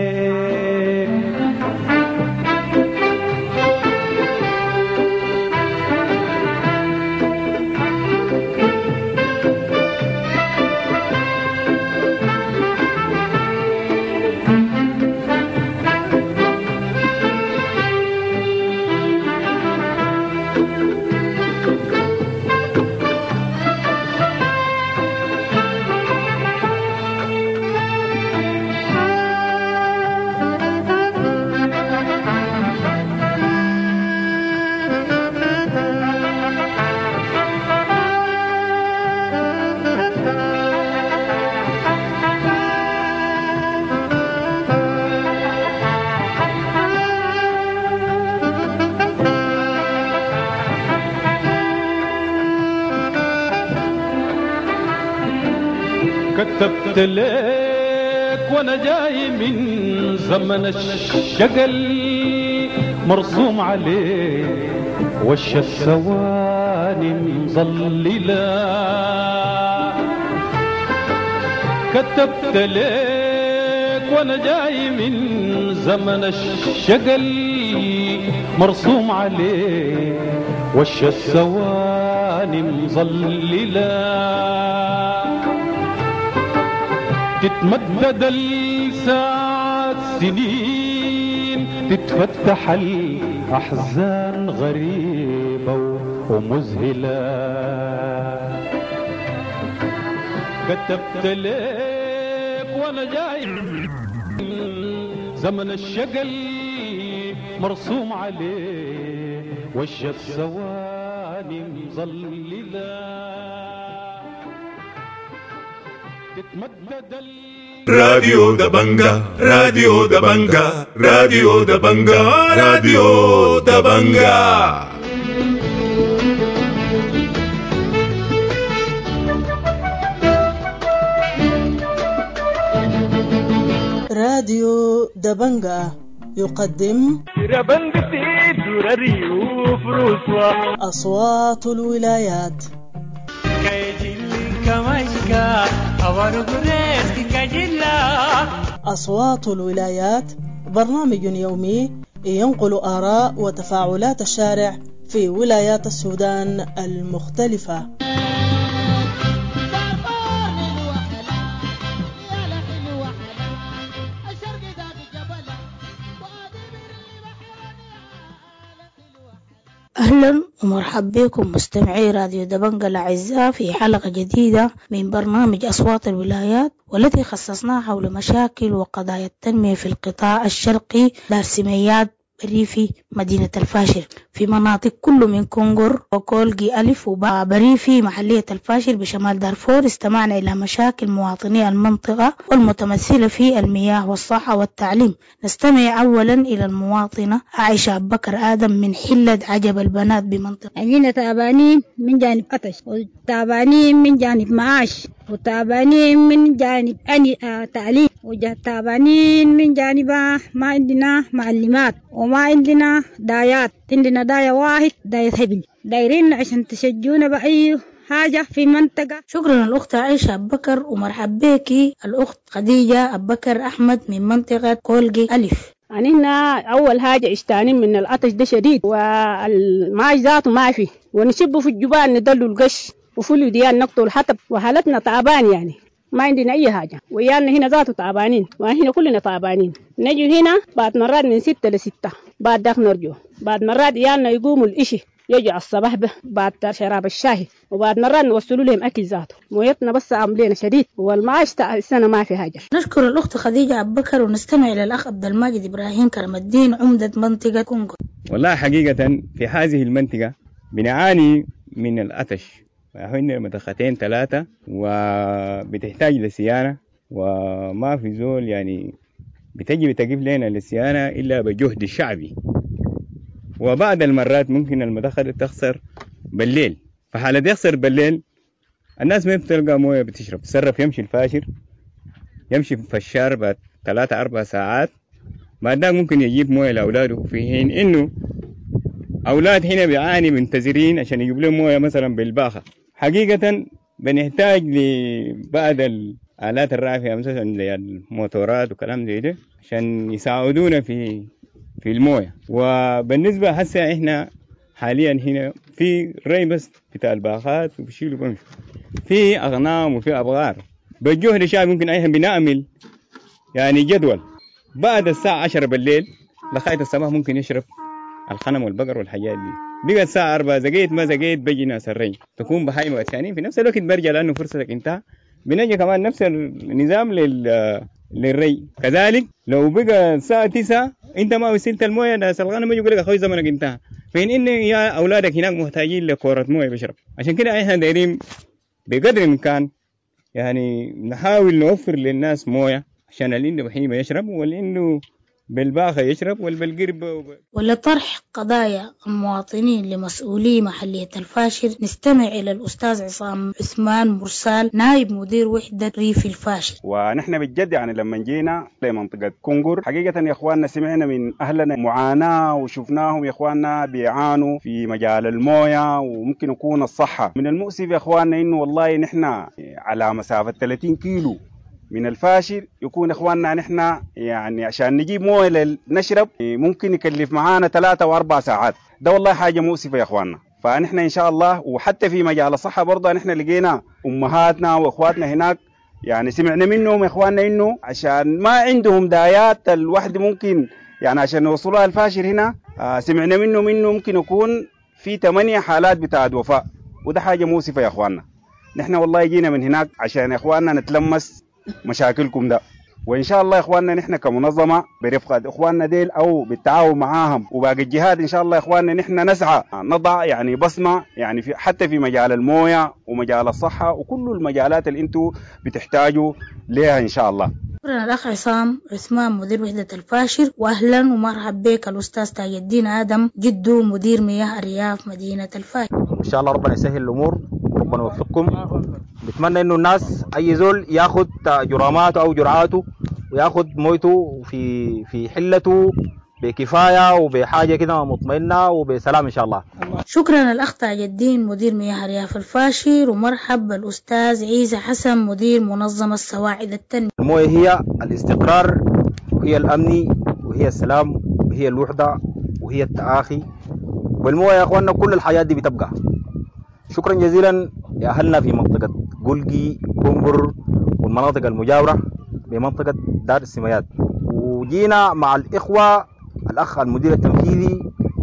Speaker 9: كتبت لك وانا جاي من زمن الشقل مرسوم عليه وش السواني مظللة كتبت لك وانا جاي من زمن الشقل مرسوم عليه وش السواني مظللة تتمدد الساعات سنين تتفتح الأحزان غريبة ومذهلة كتبت لك وانا جاي زمن الشقل مرسوم عليه وش السواني مظللة
Speaker 1: راديو دبنجا راديو دبنجا راديو دبنجا راديو دبنجا
Speaker 10: راديو دبنجا يقدم أصوات الولايات أصوات الولايات برنامج يومي ينقل آراء وتفاعلات الشارع في ولايات السودان المختلفة.
Speaker 11: أهلا ومرحبا بكم مستمعي راديو دبنجا الأعزاء في حلقة جديدة من برنامج أصوات الولايات، والتي خصصناها حول مشاكل وقضايا التنمية في القطاع الشرقي دارسميات بريفي مدينة الفاشر في مناطق كل من كونغور وكولجي ألف وبريفي محلية الفاشر بشمال دارفور. استمعنا إلى مشاكل مواطني المنطقة والمتمثلة في المياه والصحة والتعليم. نستمع أولا إلى المواطنة عائشة أبو بكر آدم من حلة عجب البنات بمنطقة.
Speaker 12: عندنا تعبانين من جانب عطش، وتعبانين من جانب معاش، وتعبانين من جانب تعليم، وتعبانين من جانب ما عندنا معلمات وما عندنا دايات. عندنا داية واحد داية هبل، دايرين عشان تشجونا بأي حاجة في منطقة.
Speaker 11: شكرا الأخت عائشة أبو بكر، ومرحب بك الأخت خديجة أبو بكر أحمد من منطقة كولجي ألف.
Speaker 12: هنا أول حاجة اشتانين من العطش ده شديد، والمعاش ذاته ما فيه، ونشبه في الجبال ندلوا القش وفلو ديان نقطوا الحطب، وحالتنا تعبان يعني ما عندنا أي حاجة، ويانا هنا ذاته تعبانين، وهنا كلنا تعبانين. نجوا هنا بعد مرات من 6 ل 6، بعد داك نرجو، بعد مرات يانا يقوموا الإشي يجوا الصباح به بعد شراب الشاي، وبعد مرات نوصلوا لهم أكل ذاته. مويتنا بس عاملين شديد، والمعاش تاع السنة ما في حاجة.
Speaker 11: نشكر الأخت خديجة أبو بكر، ونستمع إلى الأخ عبد الماجد إبراهيم كرم الدين عمدة منطقة كونغو.
Speaker 13: والله حقيقة في هذه المنطقة بنعاني من العطش، عندنا مدختين 3 وبتحتاج لصيانة، وما في زول يعني بتجي بتقف لنا للصيانة إلا بجهد الشعبي، وبعد المرات ممكن المدخل تخسر بالليل. فحالة يخسر بالليل الناس ما بتلقى موية بتشرب، تصرف يمشي الفاشر، يمشي في الشارع بعد 3-4 ساعات، بعد ذلك ممكن يجيب موية لأولاده، في حين إنه أولاد هنا بيعاني من تزرين عشان يجيب لهم موية مثلا بالباخة. حقيقة بنحتاج لبعض الآلات الرافعة مثلا زي الموتورات وكلام زي ده عشان يساعدونا في المويه. وبالنسبة هسه احنا حاليا هنا في ري بس بتاع الباخات وبيشيلوا بمشوا في أغنام وفي أبغار. بالجهد الشعب ممكن احنا بنعمل يعني جدول بعد الساعة 10 بالليل لغاية الصباح ممكن يشرب الخنم والبقر والحاجات دي. بقى الساعة 4 زقيت ما زقيت بيجي ناس الري تكون بحي وثانيين في نفس الوقت برجع لأنه فرصتك انتهى. بنجي كمان نفس النظام للري. كذلك لو بقى الساعة 9 انت ما وصلت المويه ناس الغنم يقول لك اخوي زمنك انتهى. فين ان يا اولادك هناك محتاجين لكورة مويه بيشرب. عشان كده احنا دايرين بقدر الامكان يعني نحاول نوفر للناس مويه عشان اللي عنده بحيمه يشرب واللي عنده بالباخة يشرب والبالقرب.
Speaker 11: ولطرح قضايا المواطنين لمسؤولي محلية الفاشر نستمع إلى الأستاذ عصام عثمان مرسال نائب مدير وحدة ريف الفاشر.
Speaker 14: ونحن بجد يعني لما جينا لمنطقة كونغور حقيقة يا إخواننا سمعنا من أهلنا معاناة وشفناهم يا إخواننا بيعانوا في مجال الموية وممكن يكون الصحة. من المؤسف يا إخواننا إنه والله نحن على مسافة 30 كيلو من الفاشر يكون إخواننا نحن يعني عشان نجيب مويه نشرب ممكن يكلف معانا 3 و4 ساعات. ده والله حاجة مؤسفة يا إخواننا. فنحن إن شاء الله وحتى في مجال الصحة برضه نحن لقينا أمهاتنا وإخواتنا هناك يعني سمعنا منهم يا إخواننا إنه عشان ما عندهم دايات الواحد ممكن يعني عشان يوصلوها الفاشر هنا سمعنا منهم إنه ممكن يكون في 8 حالات بتاعت وفاة. وده حاجة مؤسفة يا إخواننا. نحن والله جينا من هناك عشان يا إخواننا نتلمس مشاكلكم ده. وإن شاء الله إخواننا نحن كمنظمة برفقة إخواننا ديل أو بالتعاون معاهم وباقي الجهات إن شاء الله إخواننا نحن نسعى نضع يعني بصمة يعني حتى في مجال الموية ومجال الصحة وكل المجالات اللي أنتوا بتحتاجوا لها إن شاء الله.
Speaker 11: شكرا الأخ عصام عثمان مدير وحدة الفاشر. وأهلا ومرحبا بك الأستاذ تاج الدين آدم جدو مدير مياه الرياف مدينة الفاشر.
Speaker 15: إن شاء الله ربنا يسهل الأمور وربنا يوفقكم. بتمنى إنه الناس أي زول ياخد جراماته أو جرعاته وياخد مويته في حلته بكفاية وبحاجة كده مطمئنة وبسلام إن شاء الله.
Speaker 11: شكرا الأخ تاج الدين مدير مياه رياف الفاشر. ومرحبا الأستاذ عيسى حسن مدير منظمة سواعد التنمية.
Speaker 15: الموية هي الاستقرار وهي الأمن وهي السلام وهي الوحدة وهي التآخي. والموية يا أخواننا كل الحياة دي بتبقى. شكرا جزيلا يا أهلنا في منطقة قلقي كونغور والمناطق المجاورة بمنطقة دار السميات. وجينا مع الإخوة الأخ المدير التنفيذي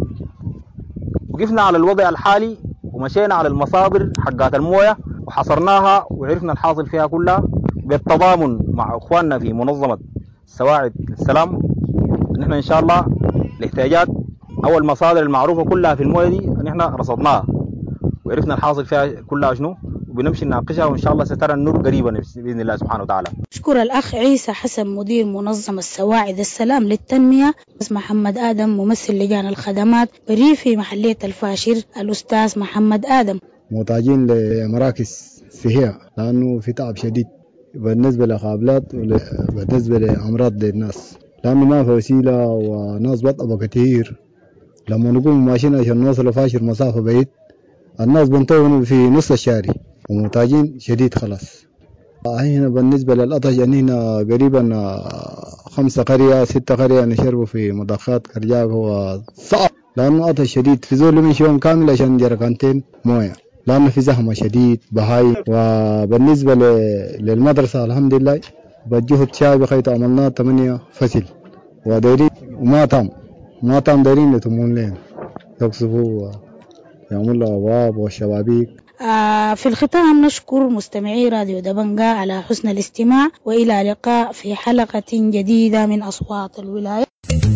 Speaker 15: وقفنا على الوضع الحالي ومشينا على المصادر حقات الموية وحصرناها وعرفنا الحاصل فيها كلها بالتضامن مع إخواننا في منظمة سواعد السلام. نحن إن شاء الله الاحتياجات أو المصادر المعروفة كلها في الموية دي نحن رصدناها وعرفنا الحاصل فيها كلها شنو وبنمشي نناقشها وإن شاء الله سترى النور قريبا بإذن الله سبحانه وتعالى.
Speaker 11: أشكر الأخ عيسى حسن مدير منظمة سواعد السلام للتنمية. محمد آدم ممثل لجان الخدمات بريفي محلية الفاشر. الأستاذ محمد آدم
Speaker 16: محتاجين لمراكز صحية لأنه في تعب شديد بالنسبة لقابلات وبالنسبة لأمراض للناس لأنه ما في وسيلة وناس بطبع كتير. لما نقوم ماشيين عشان نوصل فاشر مسافة بعيد الناس بنتوهوا في نص الشارع ومحتاجين شديد خلاص. هنا بالنسبة للأطش هنا قريبا 5 قرية 6 قرية نشربوا في مضخات كرجاك. هو صعب لأنه أطش شديد في زول من يوم كامل عشان جركانتين موية لأنه في زحمة شديد بهاي. وبالنسبة للمدرسة الحمد لله بالجهد شعبي خيط عملنا 8 فصل ودايرين وما تام دايرين لتمون لهم يقصفوا يعمل له أبواب والشبابيك.
Speaker 11: في الختام نشكر مستمعي راديو دبنجا على حسن الاستماع وإلى لقاء في حلقة جديدة من أصوات الولاية.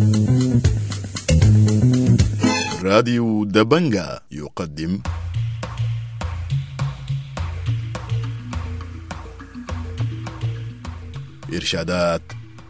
Speaker 1: راديو دبنجا يقدم إرشادات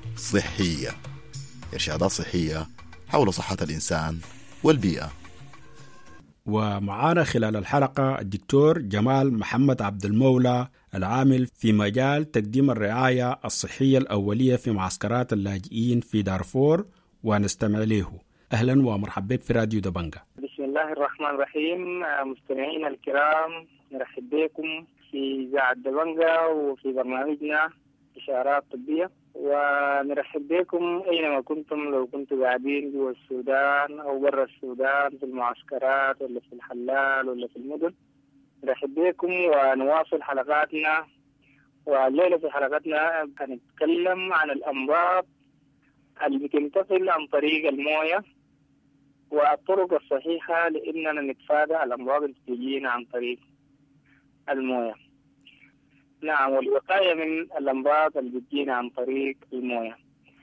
Speaker 1: صحية حول صحة الإنسان والبيئة.
Speaker 2: ومعانا خلال الحلقة الدكتور جمال محمد عبد المولى العامل في مجال تقديم الرعاية الصحية الأولية في معسكرات اللاجئين في دارفور ونستمع له. أهلا ومرحبا بك في راديو دبنجا.
Speaker 17: بسم الله الرحمن الرحيم. مستمعينا الكرام نرحب بكم في إذاعة دبنجة وفي برنامجنا إشارات طبية، ونرحب بكم أينما كنتم، لو كنتم قاعدين جوا السودان أو برا السودان في المعسكرات ولا في الحلال ولا في المدن. نرحب بكم ونواصل حلقاتنا. والليلة في حلقتنا هنتكلم عن الأمراض اللي بتنتقل عن طريق الموية والطرق الصحيحة لأننا نتفادى الأمراض اللي بتجينا عن طريق الموية. نعم، والوقاية من الأمراض اللي بتجينا عن طريق الموية.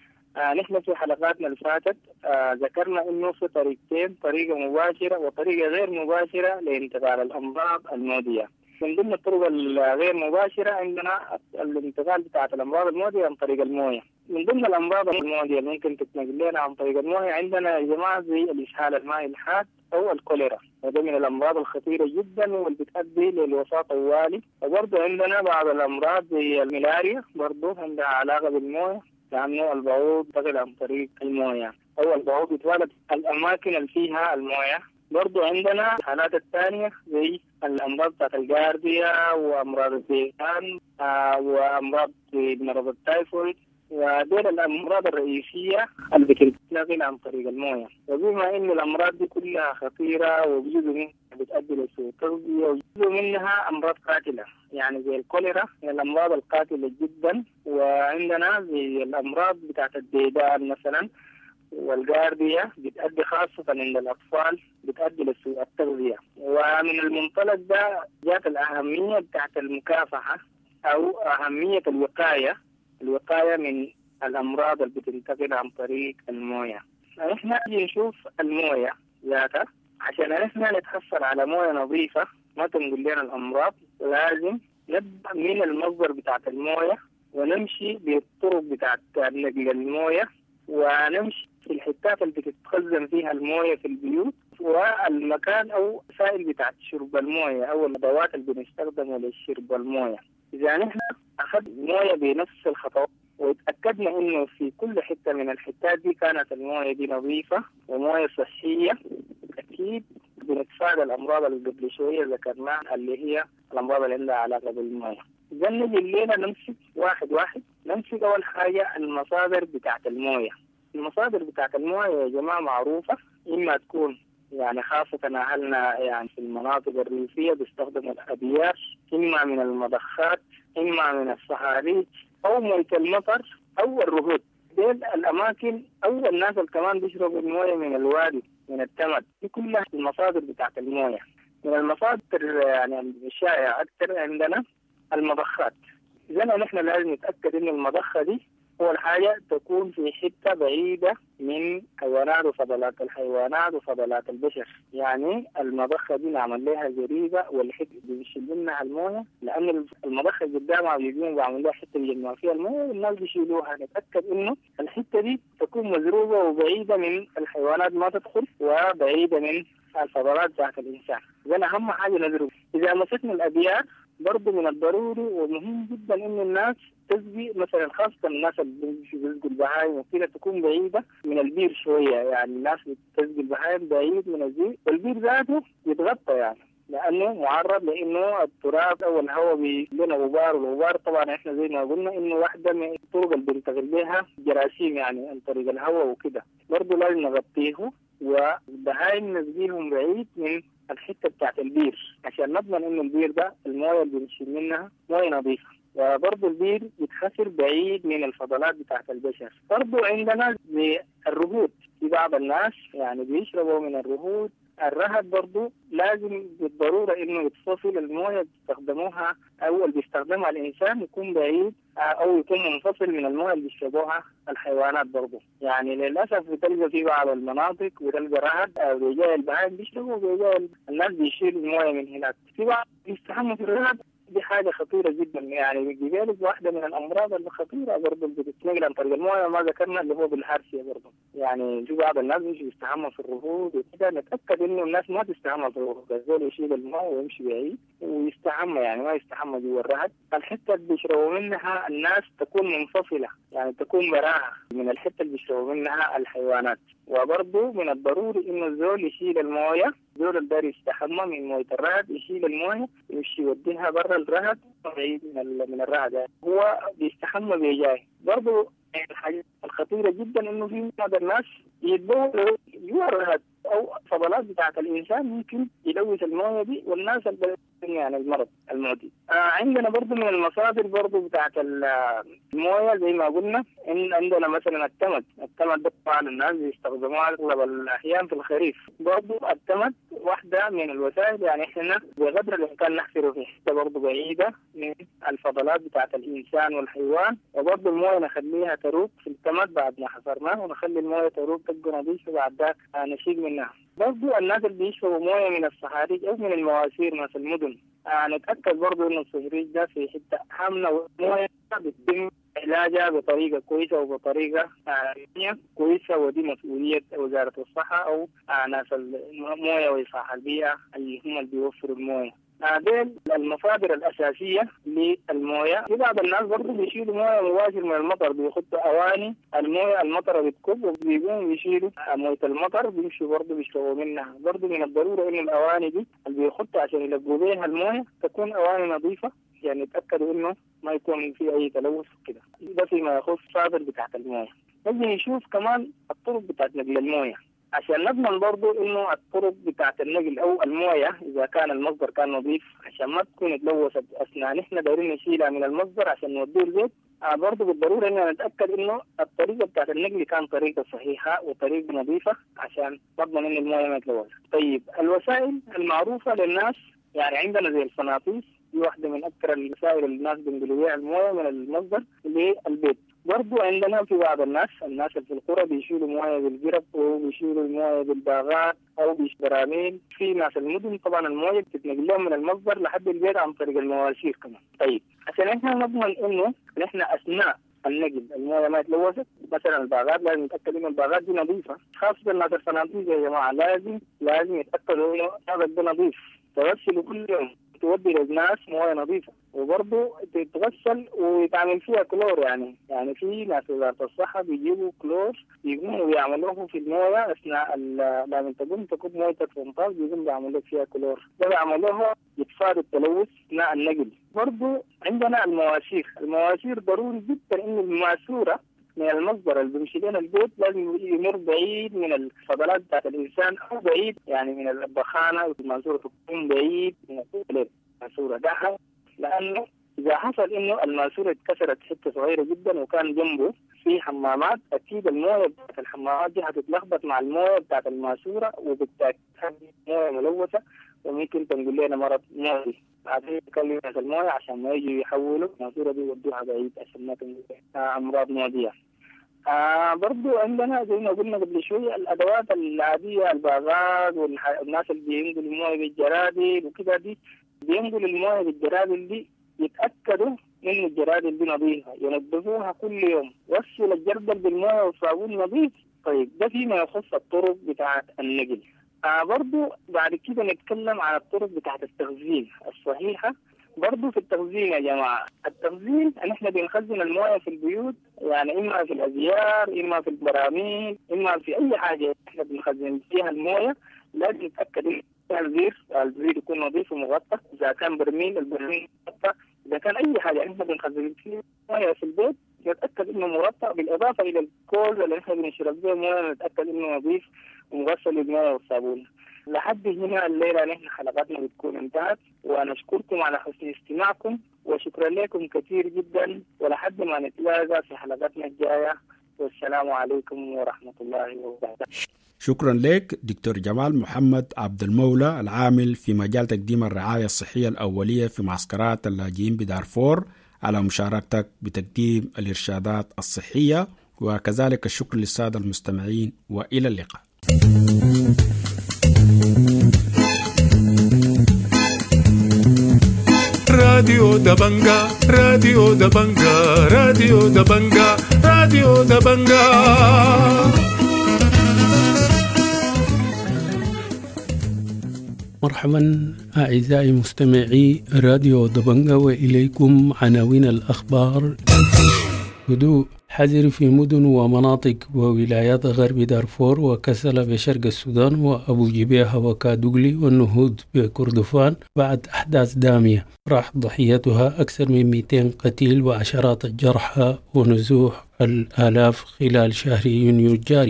Speaker 17: نحن في حلقاتنا اللي فاتت ذكرنا إنه في طريقتين، طريقة مباشرة وطريقة غير مباشرة لانتقال الأمراض المعدية. من ضمن الطرق الغير مباشرة عندنا الانتقال بتاعت الأمراض المعدية عن طريق الموية. من ضمن الأمراض المعدية اللي ممكن تتنقل لنا عن طريق الموية عندنا يا جماعة زي الإسهال المائي الحاد أو الكوليرا، وده من الأمراض الخطيرة جدا واللي بتؤدي للوفاة طوالي. وبرضه عندنا بعض الأمراض زي الملاريا برضه عندها علاقة بالموية، لأنه البعوض ينتقل عن طريق الموية أو البعوض يتولد الأماكن اللي فيها الموية. برضو عندنا الحالات الثانية زي الأمراض بتاعت الجاردية وأمراض الذئبان وأمراض مرض التايفويد، ودول الأمراض الرئيسية اللي بتنتقل عن طريق الموية. وبما إن الأمراض دي كلها خطيرة وجزء منها بتؤدي لسوء التغذية وجزء منها أمراض قاتلة، يعني زي الكوليرا من الأمراض القاتلة جدا. وعندنا زي الأمراض بتاعت الديدان مثلا والجاردية بتؤدي خاصة عند الأطفال بتؤدي لسوء التغذية. ومن المنطلق ده جات الأهمية بتاعت المكافحة أو أهمية الوقاية من الأمراض اللي بتنتقل عن طريق الموية. نحن نجي نشوف الموية ذاتها عشان نحن نتحصل على موية نظيفة ما تنقل لنا الأمراض. لازم نبدأ من المصدر بتاعت الموية ونمشي بالطرق بتاعت نقل الموية، ونمشي في الحتات اللي بتتخزن فيها الموية في البيوت، والمكان أو سائل بتاعت شرب الموية أو الأدوات اللي بنستخدمها لشرب الموية. إذا نحن أخذ موية بنفس الخطوات وتأكدنا إنه في كل حتة من الحتات دي كانت الموية دي نظيفة وموية صحية، أكيد بنتفادى الأمراض اللي قبل شوية ذكرناها اللي هي الأمراض اللي عندها علاقة بالموية. إذا نجي الليلة نمسك واحد نمسك أول حاجة المصادر بتاعت الموية. المصادر بتاعت الموية يا جماعة معروفة، إما تكون يعني خاصة أهلنا يعني في المناطق الريفية بيستخدموا الأبيار، إما من المضخات، إما من الصحاريج أو مية المطر أو الرهود. ديل الأماكن أو الناس اللي كمان بيشربوا الموية من الوادي من التمد، دي كلها المصادر بتاعت الموية. من المصادر يعني الشائعة أكثر عندنا المضخات. إذا نحن لازم نتأكد إن المضخة دي أول حاجة تكون في حتة بعيدة من حيوانات وفضلات الحيوانات وفضلات البشر. يعني المضخة دي نعمل لها جريدة والحتة اللي بيشيل منها الموية، لأن المضخة قدامها بيقوموا بعمل لها حتة بيجمعوا فيها الموية والناس بيشيلوها. نتأكد إنه الحتة دي تكون مزروبة وبعيدة من الحيوانات ما تدخل وبعيدة من الفضلات ذات الإنسان. إذا أهم حاجة نزروب. إذا مسكنا الأبيار برضو من الضروري ومهم جدا إن الناس تسقي، مثلا خاصة الناس اللي بيسقوا البهايم وكده تكون بعيدة من البير شوية. يعني الناس بتسقي البهايم بعيد من البير، والبير ذاته يتغطى يعني لأنه معرض لأنه التراب أو الهواء بيلنا غبار، والغبار طبعا إحنا زي ما قلنا إنه واحدة من الطرق اللي بنتقل بها جراثيم يعني عن طريق الهواء وكده، برضو لازم نغطيه. والبهايم نسقيهم بعيد من الحتة بتاعت البير عشان نضمن إنه البير ده الموية اللي بنشيل منها موية نظيفة. وبرضه البير يتخسر بعيد من الفضلات بتاعت البشر. برضه عندنا الرهود، في بعض الناس يعني بيشربوا من الرهود. الرهد برضه لازم بالضرورة إنه يتصل الموية بيستخدموها أو اللي بيستخدمها الإنسان يكون بعيد أو يكون منفصل من الموية اللي بيشربوها الحيوانات برضه. يعني للأسف بتلقى في بعض المناطق بتلقى رهد رجال البهائم بيشربوا ورجال الناس بيشيلوا الموية من هناك. في بعض بيستحموا في الرهد، دي حاجة خطيرة جدا. يعني بيجيلك واحدة من الأمراض الخطيرة برضه اللي بتتنقل عن طريق الموية ما ذكرنا اللي هو بالهرسية برضه. يعني في بعض الناس مش بيستحموا في الرهود وكده، نتأكد إنه الناس ما تستحمى في الرهود، الزول يشيل الماء ويمشي بعيد ويستحمى، يعني ما يستحمى جوا الرهد. الحتة اللي بيشربوا منها الناس تكون منفصلة، يعني تكون براها من الحتة اللي بيشربوا منها الحيوانات. وبرضه من الضروري إنه الزول يشيل الموية، الزول اللي داير يستحمى من موية الرهد يشيل الموية يمشي يوديها برا الرهد بعيد من الرهد، هو بيستحمى بيجاي. برضه الحاجة الخطيرة جدا إنه في بعض الناس يتبولوا جوا الرهد أو فضلات بتاعت الإنسان ممكن يلوث الموية دي والناس يعني المرض المعدي. عندنا برضو من المصادر برضو بتاعت الموية زي ما قلنا إن عندنا مثلا التمد ده طبعا الناس بيستخدموها أغلب الأحيان في الخريف. برضو التمد واحدة من الوسائل، يعني إحنا بقدر الإمكان نحفره في حتة برضو بعيدة من الفضلات بتاعت الإنسان والحيوان، وبرضو الموية نخليها تروق في التمد بعد ما حفرناه، ونخلي الموية تروق تبقى نظيفة بعد ذاك نشيل منها. برضو الناس اللي بيشربوا موية من الصحاريج أو من المواسير مثل المدن نتأكد برضو إنه الصحاريج ده في حتة آمنة، والموية بتتم علاجها بطريقة كويسة وبطريقة كويسة، ودي مسؤولية وزارة الصحة أو ناس الموية وإصلاح البيئة اللي هم اللي بيوفروا الموية. هذه المصادر الأساسية للموية. في بعض الناس برضو بيشيلوا موية مباشر من المطر، بيخطوا أواني الموية المطر بتكب وبيقوموا بيشيلوا موية المطر بيمشوا برضو بيشربوا منها. برضو من الضرورة إنه الأواني دي اللي بيخطوا عشان يلقوا بيها الموية تكون أواني نظيفة، يعني يتأكدوا إنه ما يكون في أي تلوث كده. ده فيما يخص المصادر بتاعت الموية. نجي نشوف كمان الطرق بتاعت نقل الموية عشان نضمن برضو إنه الطرق بتاعت النقل أو الموية إذا كان المصدر كان نظيف عشان ما تكون اتلوثت أثناء نحن دايرين نشيلها من المصدر عشان نوديه البيت. برضو بالضرورة إننا نتأكد إنه الطريقة بتاعت النقل كان طريقة صحيحة وطريقة نظيفة عشان نضمن إن الموية ما تلوث. طيب الوسائل المعروفة للناس يعني عندنا زي الفناطيس، دي واحدة من أكثر الوسائل اللي الناس بينقلوا بيها الموية من المصدر للبيت. برضو عندنا في بعض الناس اللي في القرى بيشيلوا موية بالقرب أو بيشيلوا الموية بالباغات أو بالبراميل. في ناس المدن طبعا الموية بتتنقل لهم من المصدر لحد البيت عن طريق المواسير كمان. طيب عشان احنا نضمن إنه نحن أثناء النقل الموية ما تلوثت، مثلا الباغات لازم نتأكد إنه الباغات دي نظيفة، خاصة الناس الفناطيس يا جماعة لازم يتأكدوا إنه هذا ده نظيف. تغسلوا كل يوم، تودي للناس مويه نظيفه، وبرضه تتغسل ويتعمل فيها كلور. يعني في ناس وزارة الصحة بيجيبوا كلور يقوموا بيعملوه في المويه اثناء لما تقوم تكب مويه الفنطاس بيقوم بيعملوا فيها كلور، ده بيعملوها يتفادى التلوث اثناء النقل. برضه عندنا المواسير ضروري جدا انه الماسوره من المصدر اللي بيمشي لنا البيت لازم يمر بعيد من الفضلات بتاعت الإنسان أو بعيد يعني من البخانة، الماسورة تكون بعيد من الماسورة ده، لأنه إذا حصل إنه الماسورة اتكسرت حتة صغيرة جدا وكان جنبه في حمامات، أكيد الموية بتاعت الحمامات دي هتتلخبط مع الموية بتاعت الماسورة وبالتالي موية ملوثة وممكن تنقل لنا مرض معدي. بعدين يكلم ناس الموية عشان ما يجي يحولوا الماسورة دي يودوها بعيد عشان ما تنقل أمراض معدية. برضو عندنا زي ما قلنا قبل شوية الأدوات العادية، الباغات والناس اللي بينقلوا الموية بالجرادل وكذا، دي بينقلوا الموية بالجرادل دي يتأكدوا إن الجرادل دي نظيفة، ينظفوها كل يوم، وصلوا الجردل بالموية والصابون نظيف. طيب ده فيما يخص الطرق بتاعت النقل. برضو بعد كده نتكلم عن الطرق بتاعت التخزين الصحيحة. برضو في التخزين يا جماعة، التخزين نحن بنخزن الموية في البيوت، يعني إما في الأزيار إما في البراميل إما في أي حاجة نحن بنخزن فيها الموية، لازم نتأكد إن البريد يكون نظيف ومغطى. إذا كان برميل البرميل مغطى، إذا كان أي حاجة نحن بنخزن فيها موية في البيت نتأكد إنه مغطى، بالإضافة إلى الكوز اللي نحن بنشرب بيه موية نتأكد إنه نظيف ومغسل بالموية والصابون. لحد هنا الليلة نحن حلقاتنا بتكون انتهت، ونشكركم على حسن استماعكم وشكرا لكم كثير جدا، ولحد ما نتلاقى في حلقاتنا الجاية، والسلام عليكم ورحمة الله وبركاته.
Speaker 2: شكرا لك دكتور جمال محمد عبد المولى، العامل في مجال تقديم الرعاية الصحية الأولية في معسكرات اللاجئين بدارفور، على مشاركتك بتقديم الإرشادات الصحية، وكذلك الشكر للسادة المستمعين، وإلى اللقاء.
Speaker 18: راديو دبنجا راديو دبنجا راديو دبنجا راديو دبنجا.
Speaker 9: مرحبا أعزائي مستمعي راديو دبنجا، وإليكم عناوين الأخبار. هدوء حذر في مدن ومناطق وولايات غرب دارفور وكسلا بشرق السودان وأبو جبيهة وكادوغلي والنهود بكردفان بعد أحداث دامية راح ضحيتها أكثر من 200 قتيل وعشرات الجرحى ونزوح الآلاف خلال شهر يونيو الجاري.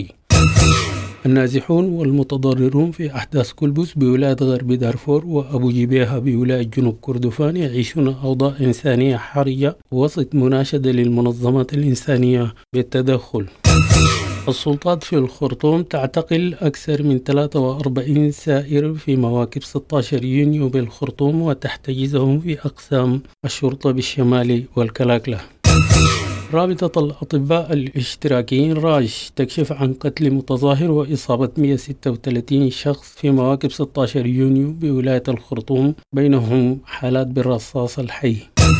Speaker 9: النازحون والمتضررون في أحداث كلبس بولاية غرب دارفور وأبو جبيهة بولاية جنوب كردفان يعيشون أوضاع إنسانية حرجة وسط مناشدة للمنظمات الإنسانية بالتدخل. السلطات في الخرطوم تعتقل أكثر من 43 سائر في مواكب 16 يونيو بالخرطوم وتحتجزهم في أقسام الشرطة بالشمال والكلاكلة. رابطة الأطباء الاشتراكيين راج تكشف عن قتل متظاهر وإصابة 136 شخص في مواكب 16 يونيو بولاية الخرطوم بينهم حالات بالرصاص الحي.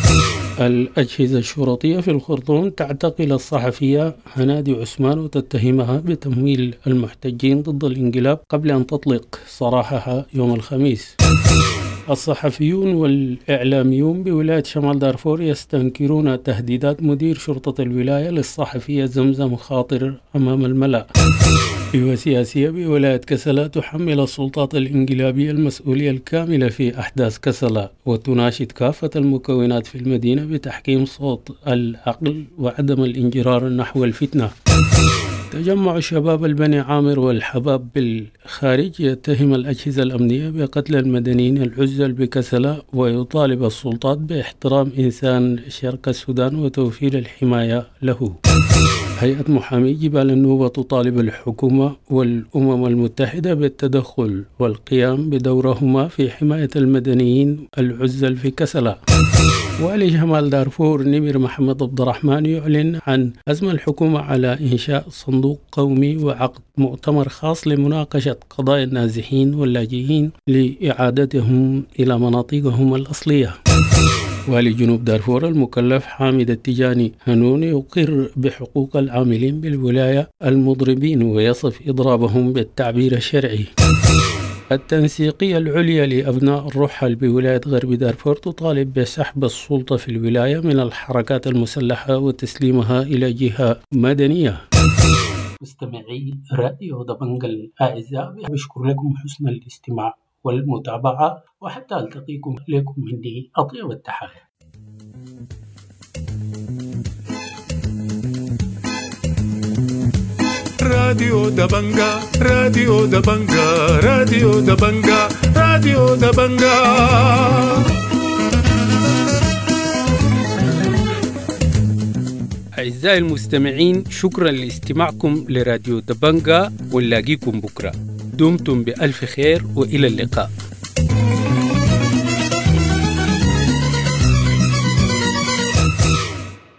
Speaker 9: الأجهزة الشرطية في الخرطوم تعتقل الصحفية هنادي عثمان وتتهمها بتمويل المحتجين ضد الانقلاب قبل أن تطلق سراحها يوم الخميس. الصحفيون والإعلاميون بولاية شمال دارفور يستنكرون تهديدات مدير شرطة الولاية للصحفية زمزم خاطر أمام الملأ. وسياسية بولاية كسلا تحمل السلطات الإنقلابية المسؤولية الكاملة في أحداث كسلا وتناشد كافة المكونات في المدينة بتحكيم صوت العقل وعدم الانجرار نحو الفتنة. تجمع شباب البني عامر والحباب بالخارج يتهم الأجهزة الأمنية بقتل المدنيين العزل بكسلا ويطالب السلطات باحترام إنسان شرق السودان وتوفير الحماية له. هيئة محامي جبال النوبة تطالب الحكومة والأمم المتحدة بالتدخل والقيام بدورهما في حماية المدنيين العزل في كسلا. والي شمال دارفور نمر محمد عبد الرحمن يعلن عن عزم الحكومة على إنشاء صندوق قومي وعقد مؤتمر خاص لمناقشة قضايا النازحين واللاجئين لإعادتهم إلى مناطقهم الأصلية. والي جنوب دارفور المكلف حامد التجاني هنون يقر بحقوق العاملين بالولاية المضربين ويصف إضرابهم بالتعبير الشرعي. التنسيقية العليا لأبناء الرحل بولاية غرب دارفور تطالب بسحب السلطة في الولاية من الحركات المسلحة وتسليمها إلى جهة مدنية. مستمعي راديو دبنجة الأعزاء بشكر لكم حسن الاستماع والمتابعة وحتى ألتقيكم لكم مني أطيب التحايا.
Speaker 18: راديو دبنجة راديو دبنجة راديو دبنجة راديو دبنجة.
Speaker 2: أعزائي المستمعين شكرا لاستماعكم لراديو دبنجة ونلاقيكم بكرة. دمتم بألف خير وإلى اللقاء.